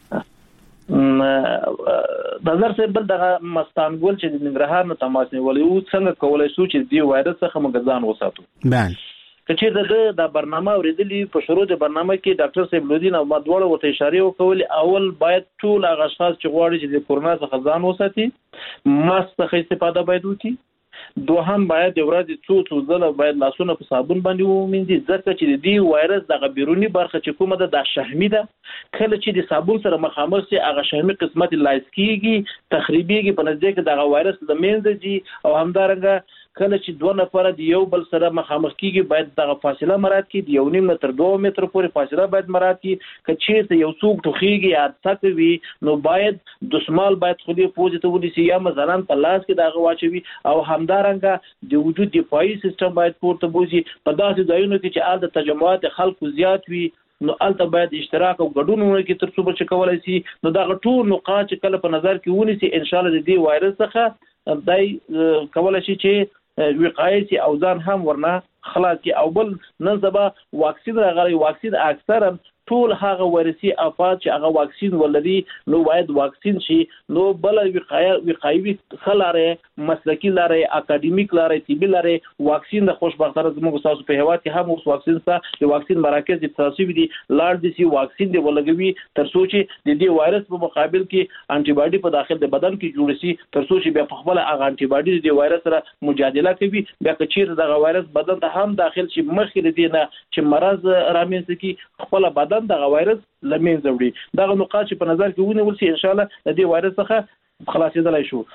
S6: نظر صاحب بل دغه مستانګول چې د ننګرهار نه تماس نیولې او څنګه کولای شو چې دی وایرس څخه موږ ځان وساتو؟
S4: بله
S6: که د د برنامه اوریدلی په شروع د برنامه کې ډاکټر صاحب لودین او مدوړه ورته اشاره وکولې، اول باید ټول هغه اشخاص چې غواړي چې د کورونا څخه ځان وساتي ماسک څخه استفاده باید وکړي. دوهم باید د ورځې څو څو ځله باید لاسونه په صابون باندې ومینځي، ځکه چې د دې وایرس دغه بیرونی برخه چې کومه ده د شحمي ده، کله چې د صابون سره مخامخ شي هغه شحمي قسمت لایس کیږي، تخریبیږي، په نتیجه کې دغه وایرس د منځه ځي. او همدارنګه کله چې دوه نفر د یو بل سره مخامخ کیږي باید دغه فاصله مراعات کړي، د یو نیم متر دوه متر پورې فاصله باید مراعات کړي. که چیرته یو څوک ټوخیږي یا څک وي نو باید دسمال باید خولي پوزې ته ونیسي یا مثلا په لاس کې دغه واچوي. او همدارنګه د وجود دفاعي سیستم باید پورته بوزي. په داسې ځایونو کې چې آل د تجمعات خلکو زیات وي نو الته باید اشتراک او ګډون ونه کې تر څو بچ کولای شي. نو دغه ټول نقاط چې کله په نظر کې ونیسي ان شاء الله د دې وایرس څخه دای کولای شي چې وقایه شي او ځان هم ورنه خلاص کی. او بل نن سبا واکسین راغلی، واکسین اکثرا ټول هغه وایرسي افات چې هغه واکسین ولري نو باید واکسین شي. نو بل وقایه وقایوي خلاره مسلکی لاره اکاډمیک لاره طبي لاره واکسین د خوشبختانه زموږ تاسو په هیواد کې هم اوس واکسین سره د واکسین مراکز د تاسیب دي لاړ دي سي واکسین دی ولګوي تر څو چې د دې وایرس په مقابل کې انټي باډي په داخل د بدن کې جوړ شي، تر څو چې بیا په خپل هغه انټي باډي د وایرس سره مجادله کوي. بیا که چیرته دغه وایرس بدن ته هم داخل شي مخکې د دې نه چې مرض رامنځته کی خپل بدن دغه وایرس لمنځه وړي. دغه نقاط چې په نظر کې ونیول شي ان شاء الله د دې وایرس څخه خلاصېدلای شو.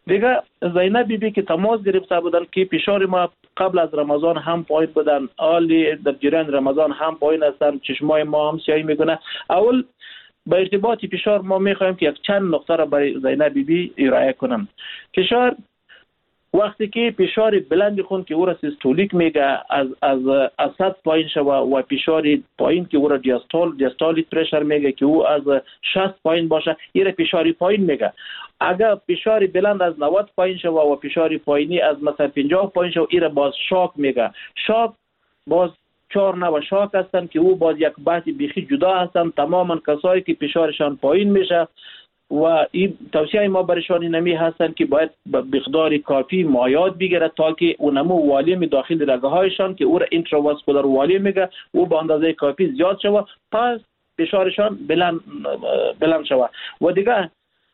S6: دیگه زینب بی بی که تماس گرفته بودن که فشار ما قبل از رمضان هم پایین بودن، حالی در جریان رمضان هم پایین هستن، چشمای ما هم سیاهی میکنه. اول با ارتباط فشار ما میخوایم که یک چند نقطه را برای زینب بی بی ارائه کنم. فشار وقتی که فشار بلند خون که او را سیستولیک میگه از از از صد پایین شوه و فشار پایین که او را دیاستول دیاستولیک پرشر میگه که او از شصت پایین باشه، این فشار پایین میگه. اگر فشار بلند از نود پایین شوه و فشار پایینی از مثلا پنجاه پایین شوه، این باز شاک میگه. شاک باز چهار نوع شاک هستن که او باز یک بحث بیخی جدا هستن. تماما کسایی که فشارشان پایین میشه و این توصیه ما برشان نمی هستن که باید به مقدار کافی مایعات بگیره تا که اونمو والیم داخل رگه هایشان که او را اینتراواسکولار والیم میگه او به اندازه کافی زیاد شوه، پس فشارشان بلند بلند شوه. و دیگه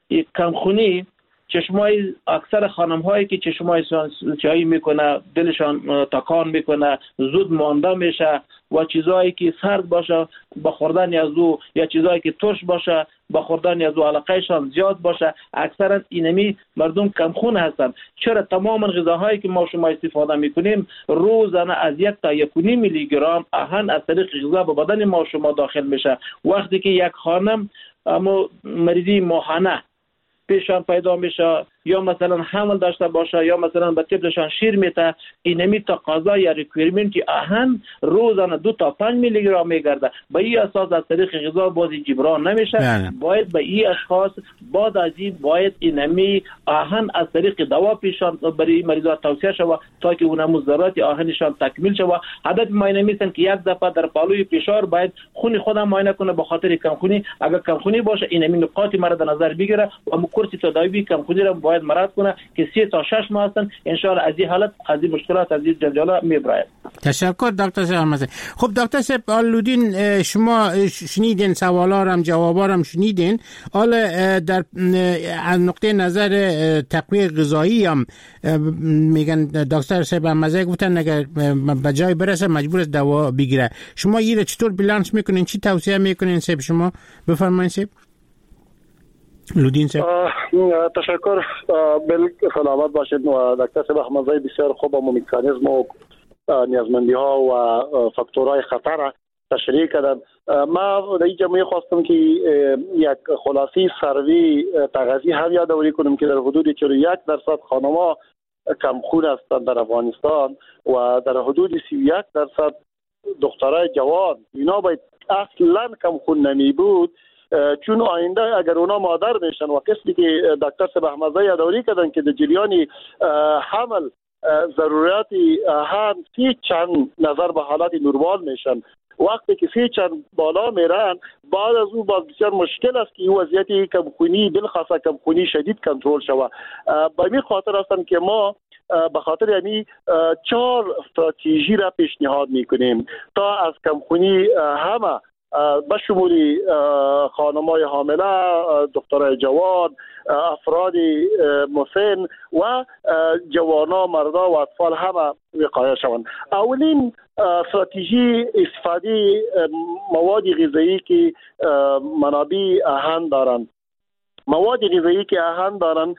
S6: کمخونی چشمای اکثر خانم هایی که چشمایشان چایی میکنه، دلشان تکان میکنه، زود مانده میشه و چیزایی که سرد باشه با خوردن از او یا چیزایی که ترش باشه با خوردن از او علاقهشان زیاد باشه، اکثرا اینمی مردم کمخون هستن. چرا؟ تماما غذاهایی که ما شما استفاده میکنیم روزانه از یک تا یک و نیم میلی گرم آهن از طریق غذا به بدن ما شما داخل میشه. وقتی که یک خانم اما مریضی ماهانه پیشان پیدا میشه یا مثلا حمل داشته باشه یا مثلا به طفلشان شیر میته، اینمی تقاضا یا ریکوایرمنت که آهن روزانه دو تا پنج میلی گرم میگرده، به این اساس از طریق غذا بازی جبران نمیشه. بله. باید به این اشخاص بعد از این باید اینمی آهن از طریق دوا پیشان برای مریضا توصیه شود تا که اونمو ضرورت آهنشان تکمیل شود. هدف ما اینمیسن که یک دفعه در پالوی فشار باید خون خودم معاینه کنه به خاطر کمخونی. اگر کمخونی باشه اینمی نقاط مرا در نظر بگیره و کورس تداوی کمخونی را باید مراد کنه که سه تا شش ماه هستن. ان شاء الله از این حالت از این مشکلات از این جنجالا میبرد.
S4: تشکر دکتر احمدی. خب دکتر صاحب آلودین، شما شنیدین سوالا هم جوابا هم شنیدین. حالا در از نقطه نظر تقویه غذایی هم میگن دکتر صاحب احمدی گفتن اگر به جای برسه مجبور است دوا بگیره. شما این چطور بالانس میکنین؟ چی توصیه میکنین صاحب؟ شما بفرمایید صاحب. لودین صاحب
S5: تشکر. بل سلامت باشید. و دکتر صاحب احمدی بسیار خوب و مکانیزم و نیازمندی ها و فاکتورهای خطر تشریح کردن. ما در اینجا میخواستم که یک خلاصی سروی تغذیه هم یادآوری کنم که در حدود چهل و یک درصد خانم‌ها کمخون هستند در افغانستان و در حدود سی و یک درصد دخترای جوان. اینا باید اصلا کمخون نمی بود، چون آینده اگر اونا مادر میشن و قسمی که دکتر صاحب احمدی یادآوری کردن که در جریان حمل ضرورت هم سی چند نظر به حالت نورمال میشن، وقتی که سی چند بالا میرن بعد از او باز بسیار مشکل است که این وضعیت کمخونی بالخاصه کمخونی شدید کنترل شود. به این خاطر هستن که ما به خاطر یعنی چهار استراتژی را پیشنهاد میکنیم تا از کمخونی همه به شمول خانم‌های حامله، دخترای جوان، افراد مسن و جوانا، مردا و اطفال همه وقایه شوند. اولین استراتژی استفاده مواد غذایی که منابع آهن دارند. مواد غذایی که آهن دارن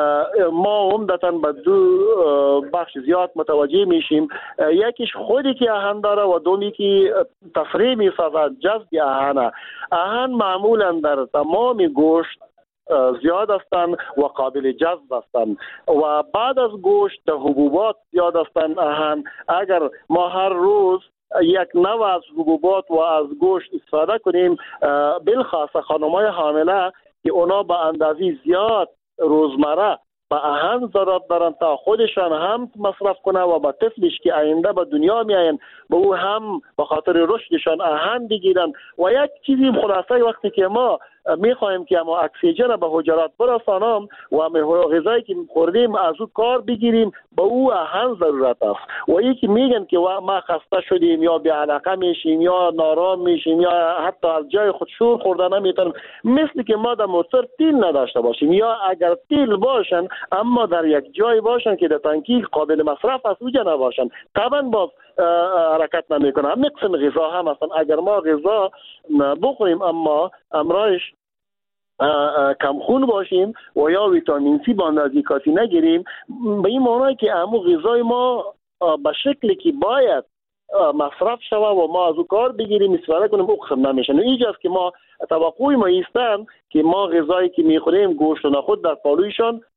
S5: ما عمدتاً به دو بخش زیاد متوجه میشیم. یکیش خودی که آهن داره و دومی که تفریح میسازد جذب آهن. آهن معمولاً در تمام گوشت زیاد هستند و قابل جذب هستند و بعد از گوشت در حبوبات زیاد هستند آهن. اگر ما هر روز یک نوع از حبوبات و از گوشت استفاده کنیم، بالخاصه خانم‌های حامله که اونا به اندازه زیاد روزمره به آهن ضرورت دارن تا خودشان هم مصرف کنه و با طفلش که آینده به دنیا میاین به او هم به خاطر رشدشان آهن بگیرن. و یک چیزی خلاصه وقتی که ما میخوایم که ما اکسیژن به حجرات برسانم و غذایی که خوردیم از او کار بگیریم به او آهن ضرورت است. و یکی میگن که ما خسته شدیم یا بی علاقه میشیم یا نارام میشیم یا حتی از جای خود شور خوردن نمیتونیم، مثل که ما در موتور تیل نداشته باشیم یا اگر تیل باشن اما در یک جای باشن که در تانکی قابل مصرف است اوجا نباشن، طبعا باز حرکت نمیکنه. همین قسم غذا هم هستن. اگر ما غذا بخوریم اما امرایش کمخون باشیم و یا ویتامین سی با اندازه کافی نگیریم، به این معنی که امو غذای ما به شکلی که باید مصرف شوه و ما از او کار بگیریم استفاده کنیم او قسم نمیشن. اینجاست که ما توقعی ما ایستن که ما غذایی که میخوریم گوشت و نخود در پالویشان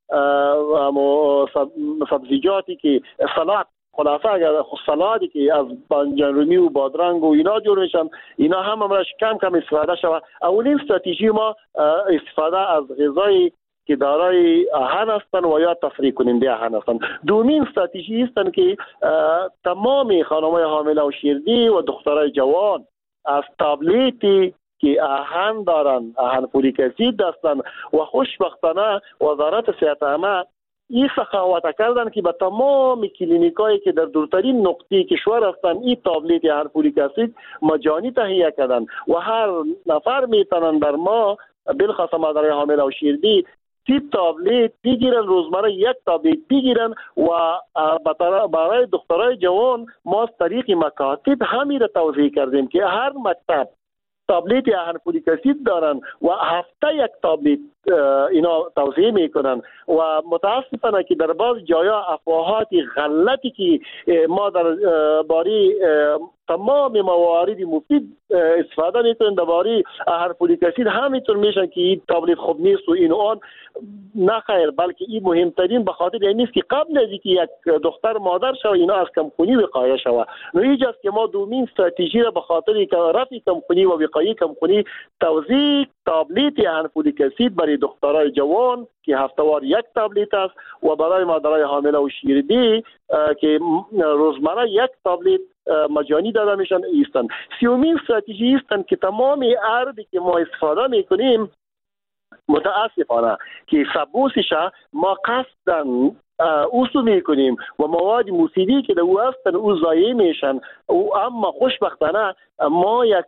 S5: سبزیجاتی که سلات خلاصه اگر سلادی که از بانجان رومی و بادرنگ و اینا جور میشن اینا هم همراش کم کم استفاده شود. اولین استراتژی ما استفاده از غذای که دارای آهن هستند و یا تفریق کننده آهن هستند. دومین استراتژی هستند که تمام خانم‌های حامله و شیردی و دخترای جوان از تابلتی که آهن دارن، آهن فولیک اسید هستند و خوشبختانه وزارت صحت عامه این سخاوت کردن که به تمام کلینیکایی که در دورترین نقطه کشور هستند این تابلت آهن فولیک اسید مجانی تهیه کردن و هر نفر میتونن در ما بالخصوص مادرای حامله و شیردی سی تابلت بگیرن، روزمره یک تابلت بگیرن و برای دخترای جوان ما از طریق مکاتب همین را توضیح کردیم که هر مکتب تابلت آهن فولیک اسید دارن و هفته یک تابلت اینا توضیح میکنن و متاسفانه که در بعض جایا افواهات غلطی که ما در باری تمام موارد مفید استفاده میکنن درباره آهن فولیک اسید همینطور میشن که این تابلت خوب نیست و این آن نه خیر، بلکه این مهمترین به خاطر این نیست که قبل از اینکه یک دختر مادر شوه اینا از کمخونی وقایه شوه. نو اینجاست که ما دومین استراتژی را به خاطر که رفع کمخونی و وقایه کمخونی توزیع تابلت آهن فولیک اسید برای دخترای جوان که هفته‌وار یک تابلت است و برای مادرای حامله و شیردی که روزمره یک تابلت مجانی داده میشن ایستن. سیومین استراتژی هستند که تمام اردی که ما استفاده میکنیم متاسفانه که سبوسش ما قصدن اوسو میکنیم و مواد مفیدی که در او هستن او ضایع میشن. اما خوشبختانه ما یک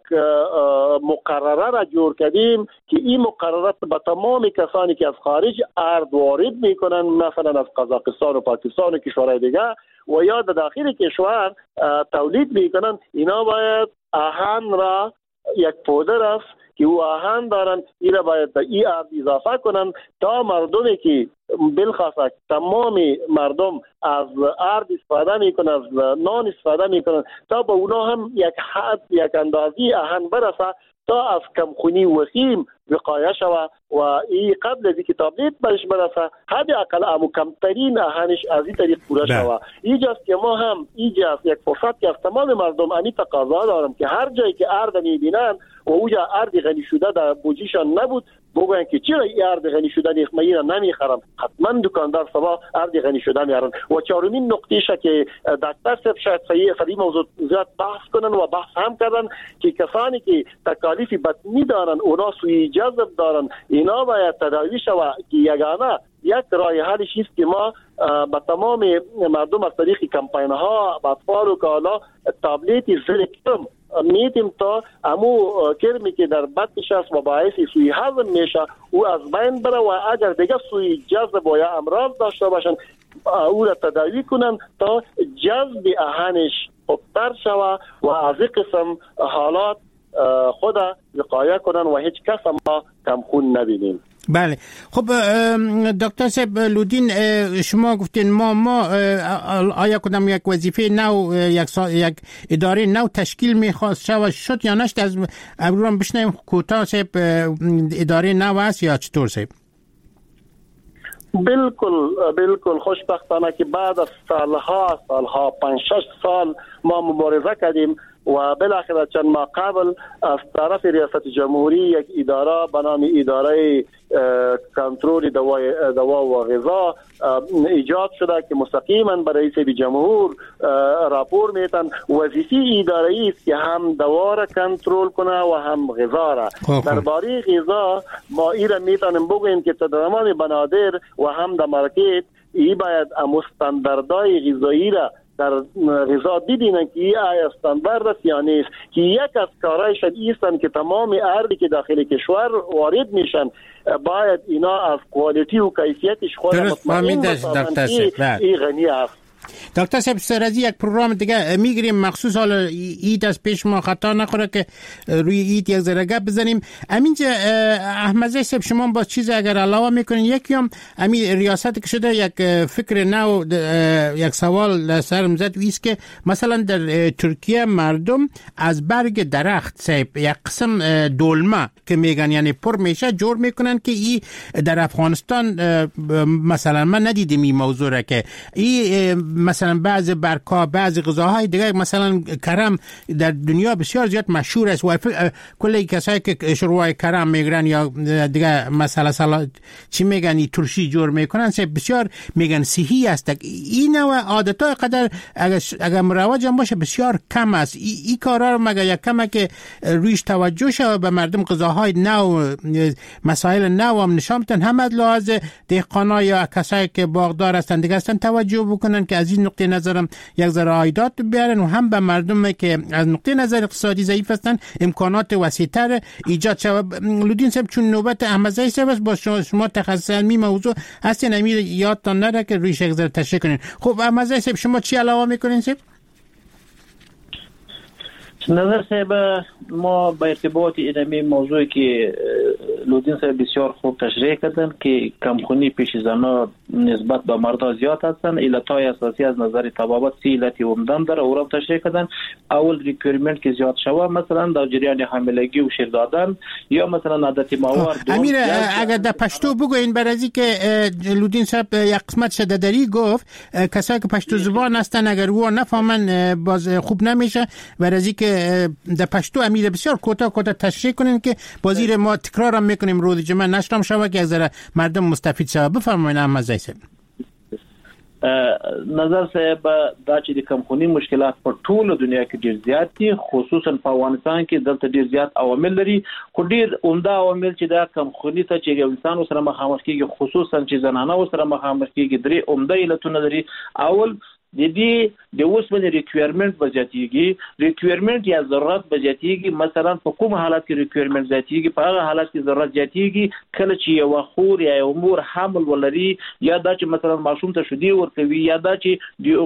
S5: مقرره را جور کردیم که این مقرره به تمام کسانی که از خارج ارد وارد میکنن، مثلا از قزاقستان و پاکستان و کشورهای دیگه و یا در داخل کشور تولید میکنن، اینا باید آهن را یک پودر است که او آهن دارن این را باید به این ارد اضافه کنن تا مردمی که بالخاص تمام مردم از ارد استفاده میکنن، از نان استفاده میکنن، تا به اونا هم یک حد یک اندازی آهن برسه تا از کمخونی وخیم وقایه شوه و این قبل از اینکه تابلت برش برسه حد اقل امو کمترین آهنش از این طریق پوره شوه. اینجاست که ما هم اینجاست یک فرصت که از تمام مردم امی تقاضا دارم که هر جایی که ارد میبینن و اوجا ارد غنی شده در بوجیشان نبود بگوین که چرا این ارد غنی شده نیست، من اینو نمیخرم، حتما دکاندار سبا ارد غنی شده میارن. و چهارمین نقطه‌ش که دکتر صاحب شاید صحیح صحیح موضوع زیاد بحث کنن و بحث هم کردن که کسانی که تکالیف بطنی دارن اونا سوی جذب دارن اینا باید تداوی شود که یگانه یک راه حلش است که ما به تمام مردم از طریق کمپین ها با اطفال و کالا تابلت زرکتم میتیم تا امو کرمی که در بدنش است و باعث سوی هضم میشه او از بین بره و اگر دیگه سوی جذب و یا امراض داشته باشن او را تداوی کنن تا جذب آهنش خوبتر شوه و از این قسم حالات خود وقایه کنن و هیچ کس ما کمخون نبینیم.
S4: بله. خب دکتر صاحب لودین شما گفتین ما ما آیا کدام یک وظیفه نو یک یک اداره نو تشکیل میخواست شود شد یا نشد؟ از ابروان بشنیم کوتاه صاحب اداره نو است یا چطور صاحب؟
S5: بالکل بالکل خوشبختانه که بعد از سالها سالها پنج شش سال ما مبارزه کردیم و بالاخره چند ماه قبل از طرف ریاست جمهوری یک اداره به نام اداره کنترل دوا دوا و غذا ایجاد شده که مستقیما به رئیس جمهور راپور میتن. وظیفه اداره است که هم دوا را کنترل کنه و هم غذا را. درباره غذا ما ایرا میتونیم بگوییم که تمام بنادر و هم در مارکت ای باید استانداردهای غذایی را در غذا ببینن که این آیا استاندارد است یا نیست، که یک از کارهایش ایستن که تمام اردی که داخل کشور وارد میشن باید اینا از کوالیتی و کیفیتش خود مطمئن باشن که این غنی است.
S4: دکتر صاحب سرازی یک پروگرام دیگه میگیریم مخصوص حال ایت از پیش ما خطا نخوره که روی ایت یک ذره گپ بزنیم. همینجا احمدزی صاحب شما با چیز اگر علاوه میکنین، یکی هم همین ریاست که شده یک فکر نو، یک سوال در سرم زد ایست که مثلا در ترکیه مردم از برگ درخت صاحب یک قسم دولمه که میگن یعنی پر میشه جور میکنن که ای در افغانستان مثلا من ندیدم این موضوع را که ای مثلا بعض برگ‌ها بعض غذاهای دیگه مثلا کرم در دنیا بسیار زیاد مشهور است و کلی کسایی که شروع کرم میگرن یا دیگه مثلا سلا چی میگن ترشی جور میکنن بسیار میگن صحی است. این نوع عادت‌ها قدر اگر اگر مروج باشه بسیار کم است. این ای کارا رو مگه یک کمه که رویش توجه شه به مردم غذاهای نو مسائل نو هم نشان بدن، هم از لحاظ دهقانا یا کسایی که باغدار هستند دیگه هستن توجه بکنن که از این نقطه نظرم یک ذره عایدات بیارن و هم به مردم که از نقطه نظر اقتصادی ضعیف هستن امکانات وسیع‌تر ایجاد شود. لودین صاحب چون نوبت احمدزی صاحب با شما, شما تخصص علمی موضوع هستین امیر یادتان نره که رویش یک ذره تشریح کنین. خب احمدزی صاحب شما چی علاوه میکنین صاحب؟
S6: نظر صاحب ما با ارتباط این موضوعی که لودین صاحب بسیار خوب تشریح کردن که کمخونی پیش زنها نسبت به مردا زیاد هستن. علتهای اساسی از نظر طبابت سی علت عمدان داره او را تشریح کردن. اول ریکوایرمنت که زیاد شوه مثلا در جریان حاملگی و شیر دادن یا مثلا عادت ماوار.
S4: امیر اگر در پشتو بگوین برای که لودین صاحب یک قسمت شددری گفت کسایی که پشتو زبان هستن اگر او نفهمن باز خوب نمیشه. برای که در پشتو امیر بسیار کوتاه کوتاه تشریح کنین که بازیر ما تکرار هم میکنیم روز جمعه نشرم شوه که از مردم مستفید شوه. بفرمایید احمدزی صاحب.
S6: نظر صاحب دا چې د کمخونی مشکلات په ټوله دنیا کې ډیر زیات دي، خصوصا په افغانستان کې دلته ډیر زیات عوامل لري. خو ډیر عمده عوامل چې دا کمخونی ته چې انسان سره مخامخ کیږي خصوصا چې زنانه سره مخامخ کیږي درې عمده علتونه لري. اول د دې د اوسمنې ریکوایرمنت بجاتیږي، ریکوایرمنت یا ضرورت بجاتیږي. مثلا په کوم حالت کې ریکوایرمنت زیاتیږي؟ په هغه حالت کې ضرورت زیاتیږي کله چې یو خور یا یو مور حمل ولري، یا دا چې مثلا ماشوم ته شیدې ورکوي، یا دا چې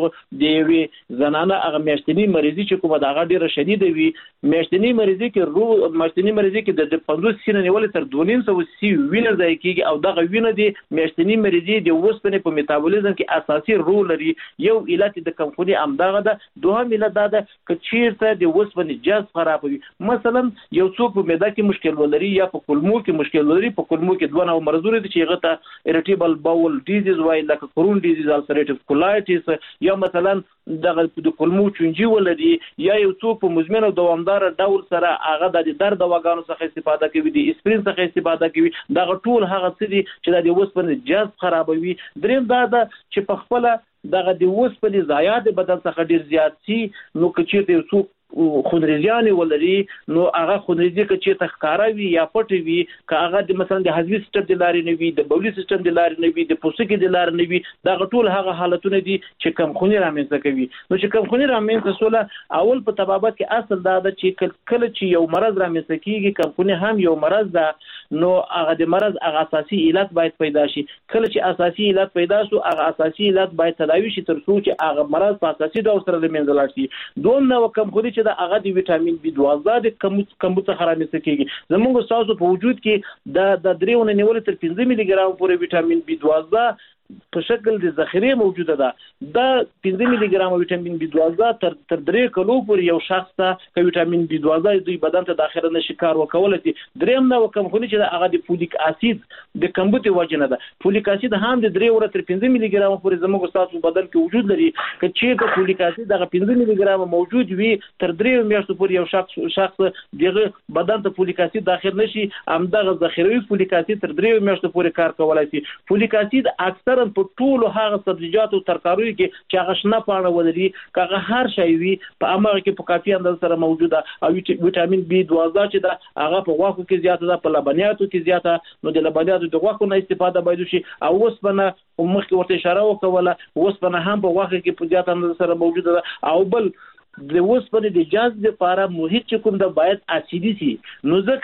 S6: د یوې زنانه هغه میاشتنی مریضي چې کومه دغه ډیره شدیده وي. میاشتنی مریضي کې رو میاشتنی مریضي کې د پنځوس سینه نیول تر دوه نیم سوه سی وینه ځای کېږي او دغه وینه د میاشتنی مریضي د اوسپنې په میتابولیزم کې اساسي رول لري. یو علت د کمخونی امداغه ده. دوهم علت دا ده چې چیرته د اوسپنې جذب خرابوي. مثلا یو څوک په معده کې مشکل ولري یا په کولمو کې مشکل ولري. په کولمو کې دوه نوع مرضونه دي چې هغه ته اریټیبل باول ډیزیز وایي لکه کرون ډیزیز، السریټیو کولایټس، یا مثلا دغه د کولمو چونجي ولري، یا یو څوک په مزمن او دوامدار ډول سره هغه د درد دواګانو څخه استفاده کوي، د اسپرین څخه استفاده کوي. دغه ټول هغه څه دي چې د اوسپنې جذب خرابوي. دریم دا ده چې په خپل دغه د اوسپنې ضایعات بدن څخه ډیر زیات سي. نو که چیرته یو څوک خونریزیان ولري نو هغه خونریزي که چیرته ښکاره وي یا پټ وي، که هغه د مثلا د هضمي سیستم د لارې نه وي، د بولي سیستم د لارې نه وي، د پوستکي د لارې نه وي، دغه ټول هغه حالتونه دي چې کمخوني رامنځته کوي. نو چې کمخوني رامنځته سوله اول په طبابت کې اصل دا ده چې کله چې یو مرض رامنځته کیږي، کمخوني هم یو مرض ده، نو هغه د مرض هغه اساسي علت باید پیدا شي. کله چې اساسي علت پیدا شو هغه اساسي علت باید تداوي شي تر څو چې هغه مرض په اساسي ډول سره له منځه لاړ شي. دوم نو کمخوني چې د هغه د ویټامین بي دوازده د کمبود څخه رامنځته کیږي. زموږ ستاسو په وجود کې د د درېونه نیولې تر پنځه ملي ګرام پورې ویټامین بي دوازده په شکل د ذخیره موجوده ده. دا پنځه ملي ګرام ویټامین بي دوازده تر تر درې کلو پورې یو شخص ته که ویټامین بي دوازده دوی بدن ته داخله نشي کار ورکولی شي. درېیم نوع کمخوني چې د هغه د فولیک اسید د کمبود وجه نه ده. فولیک اسید هم د درې وړه تر پنځه ملي ګرام پورې زموږ ستاسو بدن کې وجود لري. که چیرته فولیک اسید دغه پنځه ملي ګرام موجود وي تر درې میاشتو پورې یو شخص شخص دغه بدن ته فولیک اسید داخل نشي، همدغه ذخیروي فولیک اسید تر درې میاشتو پورې کار کولی شي. فولیک اسید اکثرا په ټولو هغه سبزیجاتو ترکاریو کې چې هغه شنه پاڼه ولري، که هغه هر شی وي، په هغه کې په کافي اندازه سره موجوده. او ویټامین بي دوازده چې ده هغه په غوښو کې زیاته ده، په لبنیاتو کې زیاته. نو د لبنیاتو د غوښو نه استفاده باید وشي. او اوسپنه مخکې ورته اشاره وکوله، اوسپنه هم په غوښو کې په زیاته اندازه سره موجوده ده. او بل د اوسپنې د جذب لپاره محیط چې کوم ده باید اسیدي شي. نو ځکه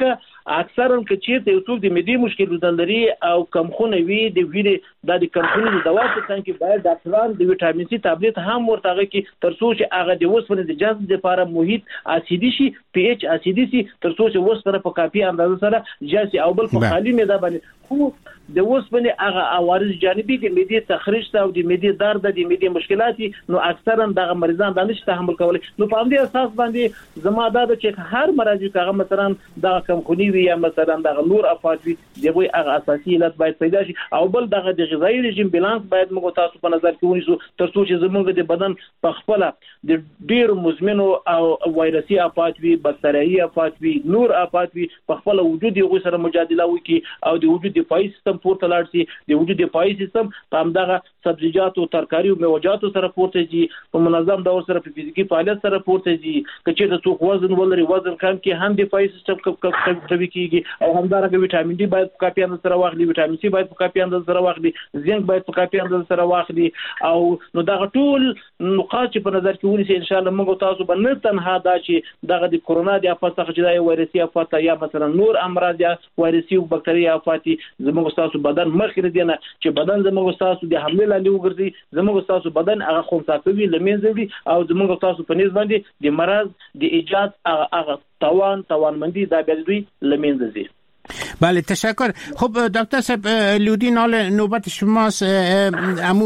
S6: اکثرا که چیرته یو څوک د معدې مشکل لري او کمخونه وي د وینې د کمخونه د دوا څخه کې باید ډاکټران د ویټامین سي ټابلیټ هم ورته کې تر څو چې هغه د اوسپنې د جذب لپاره محیط اسیدي شي پی ایچ اسیدي شي تر څو چې اوسپنه په کافي اندازه سره جاسي او بل په خالي معده باندې خو د اوسپنې هغه عوارض جانبي د معدې تخریش او د معدې درد د معدې مشکلات نو اکثرا دغه مریضان د نشي تحمل کولی نو په همدې اساس باندې زما دا د چې هر مریض هغه مثلا د کمخونی وي یا مثلا د نور افات وي دغه هغه اساسي علت باید پیدا شي او بل دغه د غذایی رژیم بالانس باید موږ تاسو په نظر کې ونیسو تر څو چې زموږ د بدن په خپل د ډیر مزمنو او وایرسي افات وي بکتریایي افات وي نور افات وي په خپل وجود یو سره مجادله وکي او د وجود دفاعي سیستم پورته لاړ شي د وجود دفاعي سیستم په همدغه سبزیجات او ترکاری او میوه‌جاتو سره پورته شي په منظم ډول سره په فزیکی فعالیت سره پورته شي کچې د څوک وزن ولري وزن کم کې هم دفاعي سیستم قوي کیږي او همدارنګه ویټامین ډي باید په کافي اندازه سره واخلي ویټامین سي باید په کافي اندازه سره واخلي زینک باید په کافي اندازه سره واخلي او نو دا ټول نقاط چې په نظر کې ونیسي ان شاء الله موږ تاسو به نه تنها دا چې دغه د کورونا د افات څخه چې دا وایرسي افات یا مثلا نور امراض یا وایرسي او بکتریایي افات زموږ تاسو بدن مخکې دي نه چې بدن زموږ تاسو د حمله لاندې وګرځي زموږ تاسو بدن هغه خونسا کوي لمنځه وي او زموږ تاسو په نسبت باندې د مرض د ایجاد هغه توان توانمندی دا به دوی لمنځه ځي.
S4: بله تشکر. خب دکتر صاحب لودین حال نوبت شماست. امو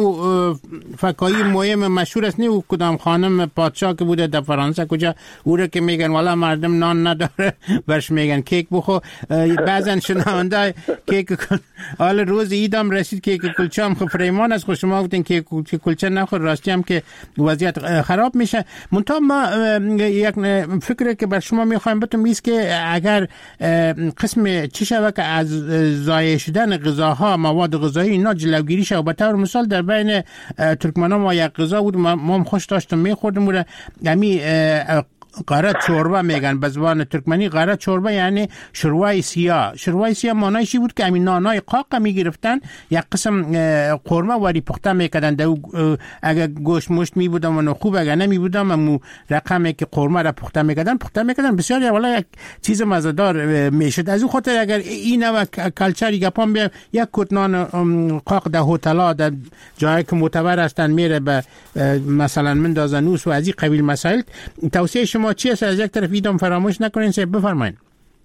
S4: فکایی مهم مشهور است نه کدام خانم پادشاه که بوده در فرانسه کجا او را که میگن والا مردم نان نداره برش میگن کیک بخو بعضن شنونده کیک حال روز ایدم رسید کیک کلچه هم خب فریمان است خود شما گفتین که کلچه نخور راستی هم که وضعیت خراب میشه. منطقه ما یک فکره که بر شما میخوایم بتون ایست که اگر قسم چی شوه که از ضایع شدن غذاها مواد غذایی اینا جلوگیری شود. به طور مثال در بین ترکمنان ما یک غذا بود ما هم خوش داشتم میخوردیم بود یعنی قاره چوربه میگن به زبان ترکمنی. قاره چوربه یعنی شروای سیاه. شروای سیاه معنیش بود که همین نانای قاق میگرفتن یک قسم قورمه واری پخته میکردن دو اگر گوشت مشت میبودم و خوب اگر نمیبودم امو رقمی که قورمه را پخته میکردن پخته میکردن بسیار والا یک چیز مزه‌دار میشد. از اون خاطر اگر این و کلچری گپام بیا یک کت نان قاق در هتل‌ها در جایی که معتبر هستن میره به مثلا مندازنوس و از این قبیل مسائل توصیه شما ما چی است؟ از یک طرف ایدام فراموش نکنین سه بفرمایید.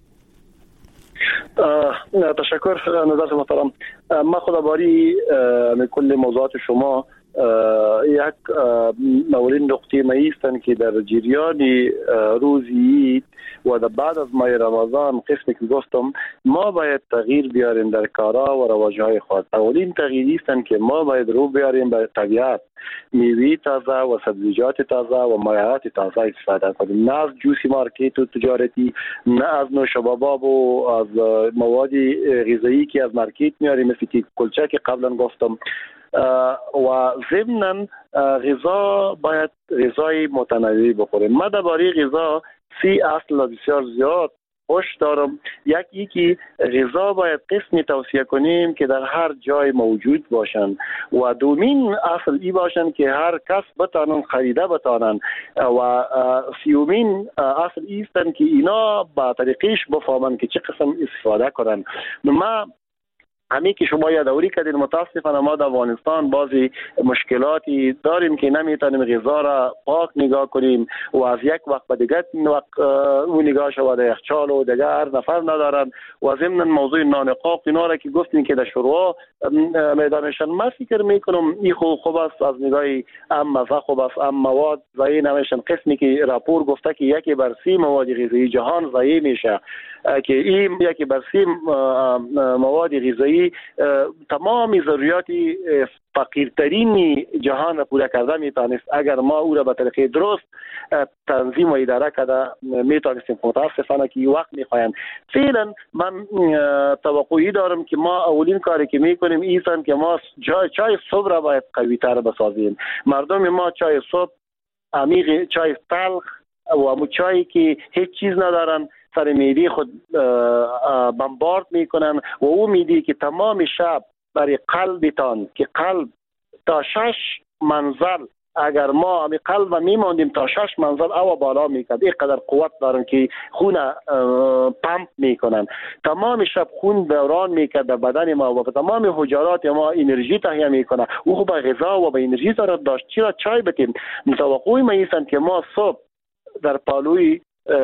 S5: تشکر نظرت محترم. ما خداباری کل موضوعات شما یک مورد نقطه مایستن که در جریان روزی و در بعد از ماه رمضان قسمی که گفتم ما باید تغییر بیاریم در کارا و رواجهای خود. اولین تغییری استن که ما باید رو بیاریم به طبیعت، میوه تازه و سبزیجات تازه و مایعات تازه استفاده کنیم، نه از جوسی مارکت و تجارتی، نه از نوشاباب و از مواد غذایی که از مارکت میاریم مثل که کلچه که قبلا گفتم. و ضمناً غذا باید غذای متنوع بخوریم. ما درباره غذا سی اصل بسیار زیاد خوش دارم. یکی که غذا باید قسمی توصیه کنیم که در هر جای موجود باشن و دومین اصل ای باشن که هر کس بتانن خریده بتانن و سیومین اصل ایستن که اینا با طریقش بفهمن که چه قسم استفاده کنن. ما همین که شما یادآوری کردین متاسفانه ما در افغانستان بعضی مشکلاتی داریم که نمیتونیم غذا را پاک نگاه کنیم و از یک وقت به دیگر وقت او نگاه شود یخچال و دیگر نفر ندارن و ضمن موضوع نان قاق اینا را که گفتین که در شوروا میدانشن ما فکر میکنم این خوب خوب است از نگاه ام مزه خوب است ام مواد ضایع نمیشن. قسمی که راپور گفته که یکی بر سی مواد غذایی جهان ضایع میشه که این یکی بر سی مواد غذایی تمام ضروریات فقیرترین جهان را پورا کرده میتونست اگر ما او را به طریق درست تنظیم و اداره کرده میتونستیم. متاسفانه که این وقت میخواین. فعلا من توقعی دارم که ما اولین کاری که میکنیم ایسان که ما جای چای صبح را باید قوی تر بسازیم. مردم ما چای صبح عمیق، چای تلخ و امو چایی که هیچ چیز ندارن سر میدی خود بمبارد میکنن و او میدی که تمام شب برای قلبتان که قلب تا شش منزل اگر ما می قلب میماندیم تا شش منزل او بالا میکرد. اینقدر قوت دارن که خون پمپ میکنن. تمام شب خون دوران میکرد در بدن ما و تمام حجرات ما انرژی تهیه میکنه. او به غذا و به انرژی ضرورت داشت. چرا چای بتیم؟ توقع ما ایستند که ما صبح در پالوی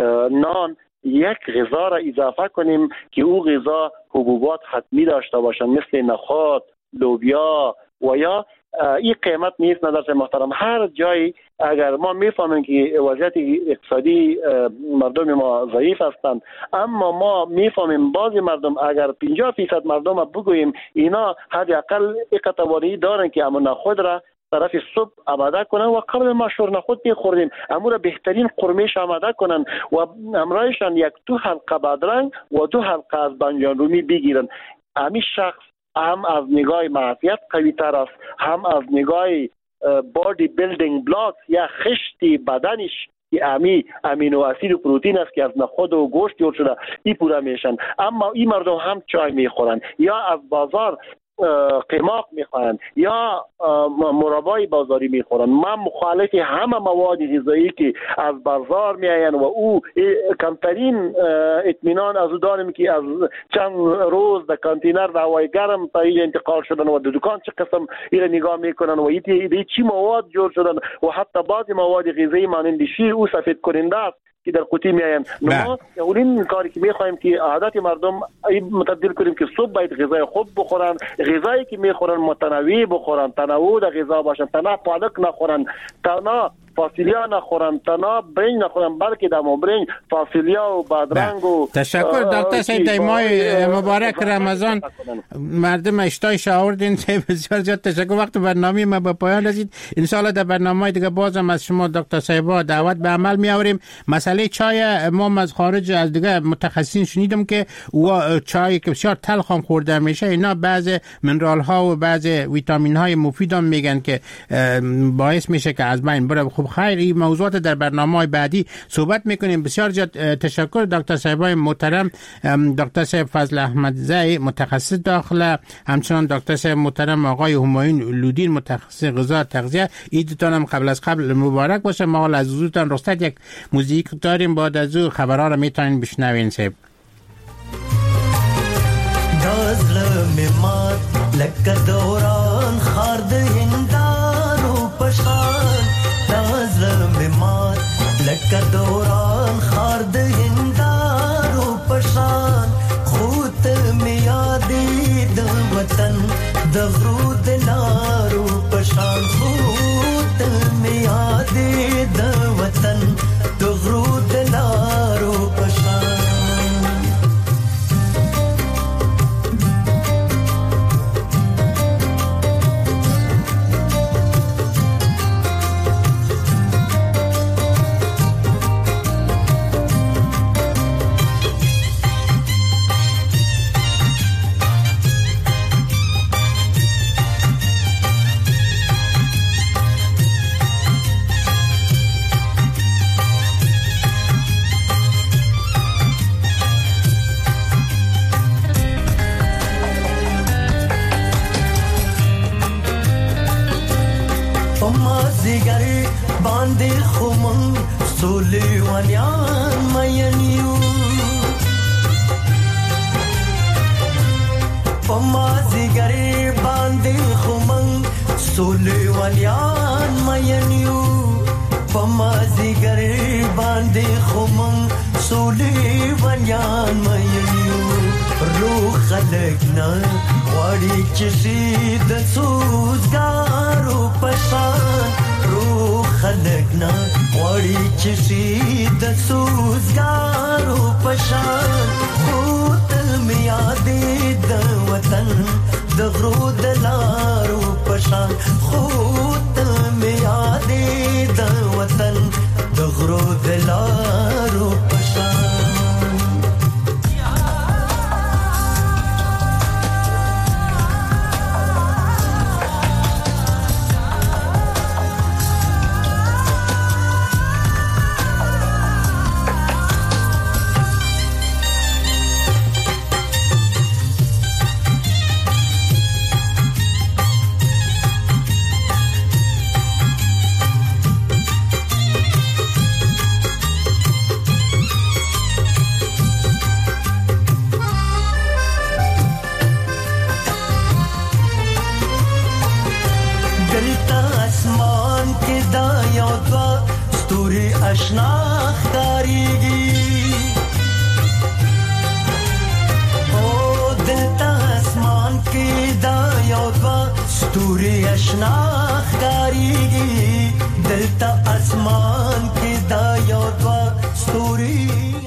S5: نان یک غذا را اضافه کنیم که او غذا حبوبات حتمی داشته باشند، مثل نخود، لوبیا و یا این قیمت نیست. نظر محترم هر جای اگر ما میفهمیم که وضعیت اقتصادی مردم ما ضعیف هستند، اما ما میفهمیم بعضی مردم اگر پنجاه فیصد مردم بگوییم اینا حداقل اقتداری دارن که اما نخود را طرف صبح آماده کنن و قبل ما شور نخود میخوردیم، اما را بهترین قرمش آماده کنن و امرایشان یک دو حلقه بادرنگ و دو حلقه از بانجان رومی بگیرن. امی شخص هم از نگاه معافیت قوی تر است، هم از نگاه بادی بیلدینگ بلاکس یا خشتی بدنش که امی امینو اسید و پروتئین است که از نخود و گوشت جور شده این پورا میشن. اما این مردم هم چای میخورن یا از بازار قیماق میخورن یا مربای بازاری میخورن. من مخالف همه مواد غذایی که از بازار میاین و او کمترین اطمینان از او داریم که از چند روز در کانتینر در هوای گرم تا اینجا انتقال شدن و در دکان چه قسم ایره نگاه میکنن و ایتی چی مواد جور شدن و حتی بعضی مواد غذایی مانند شیر او سفید کننده است که در قوطی میاین. ما اولین کاری که میخوایم که عادت مردم متبدل کنیم که صبح باید غذای خوب بخورن، غذایی که میخورن متنوع بخورن، تنوع در غذا باشن، تنها پالک نخورن، تنها فاصولیا نخورن، تنها برنج نخورن، بلکه دمو برنج، فاصولیا و بادرنگ و
S4: تشکر دکتر صاحب. در ماه مبارک رمضان مردم اشتهایش آوردین. بسیار زیاد تشکر. وقت برنامه ما به پایان رسید. ان شاء الله در برنامه‌های دیگه بازم از شما دکتر صاحب دعوت به عمل می آوریم. مسئله چای ما از خارج از دیگه متخصصین شنیدم که و چای که بسیار تلخ هم خورده میشه، اینا بعض منرال ها و بعض ویتامین های مفید هم میگن که باعث میشه که از بین بره. خب خیر، این موضوعات در برنامه‌های بعدی صحبت میکنیم. بسیار زیاد تشکر دکتر صاحبای محترم، دکتر صاحب فضل احمدزی متخصص داخله، همچنان دکتر صاحب محترم آقای همایون لودین متخصص غذا تغذیه. عیدتان هم قبل از قبل مبارک باشه. ما حالا از حضورتان رخصت یک موزیک داریم، بعد از او خبرها رو میتونین بشنوین. صاحب
S9: دازلم مات لک دوران خارد هندارو پشان، دازلم مات لک دوران خارد هندارو پشان، خود میادی د وطن د غرود لارو پشان، خود میادی د وطن د غرود لارو پشان. زیگری باندې خومن سولې ونیان مینیو پما زیگری باندې خومن سولې ونیان مینیو پما زیگری باندې خومن سولې ونیان مینیو روح خلقنا وړي چې د سوزګارو پشان، روح خلقنا وړي چې د سوزګارو پشان، خود میادې د وطن د غرو د لارو پشان، خود میادې د وطن د غرو د لارو پشان. ستوري آشنا ښکاریږي دلته اسمان کې دا یو دوه ستوري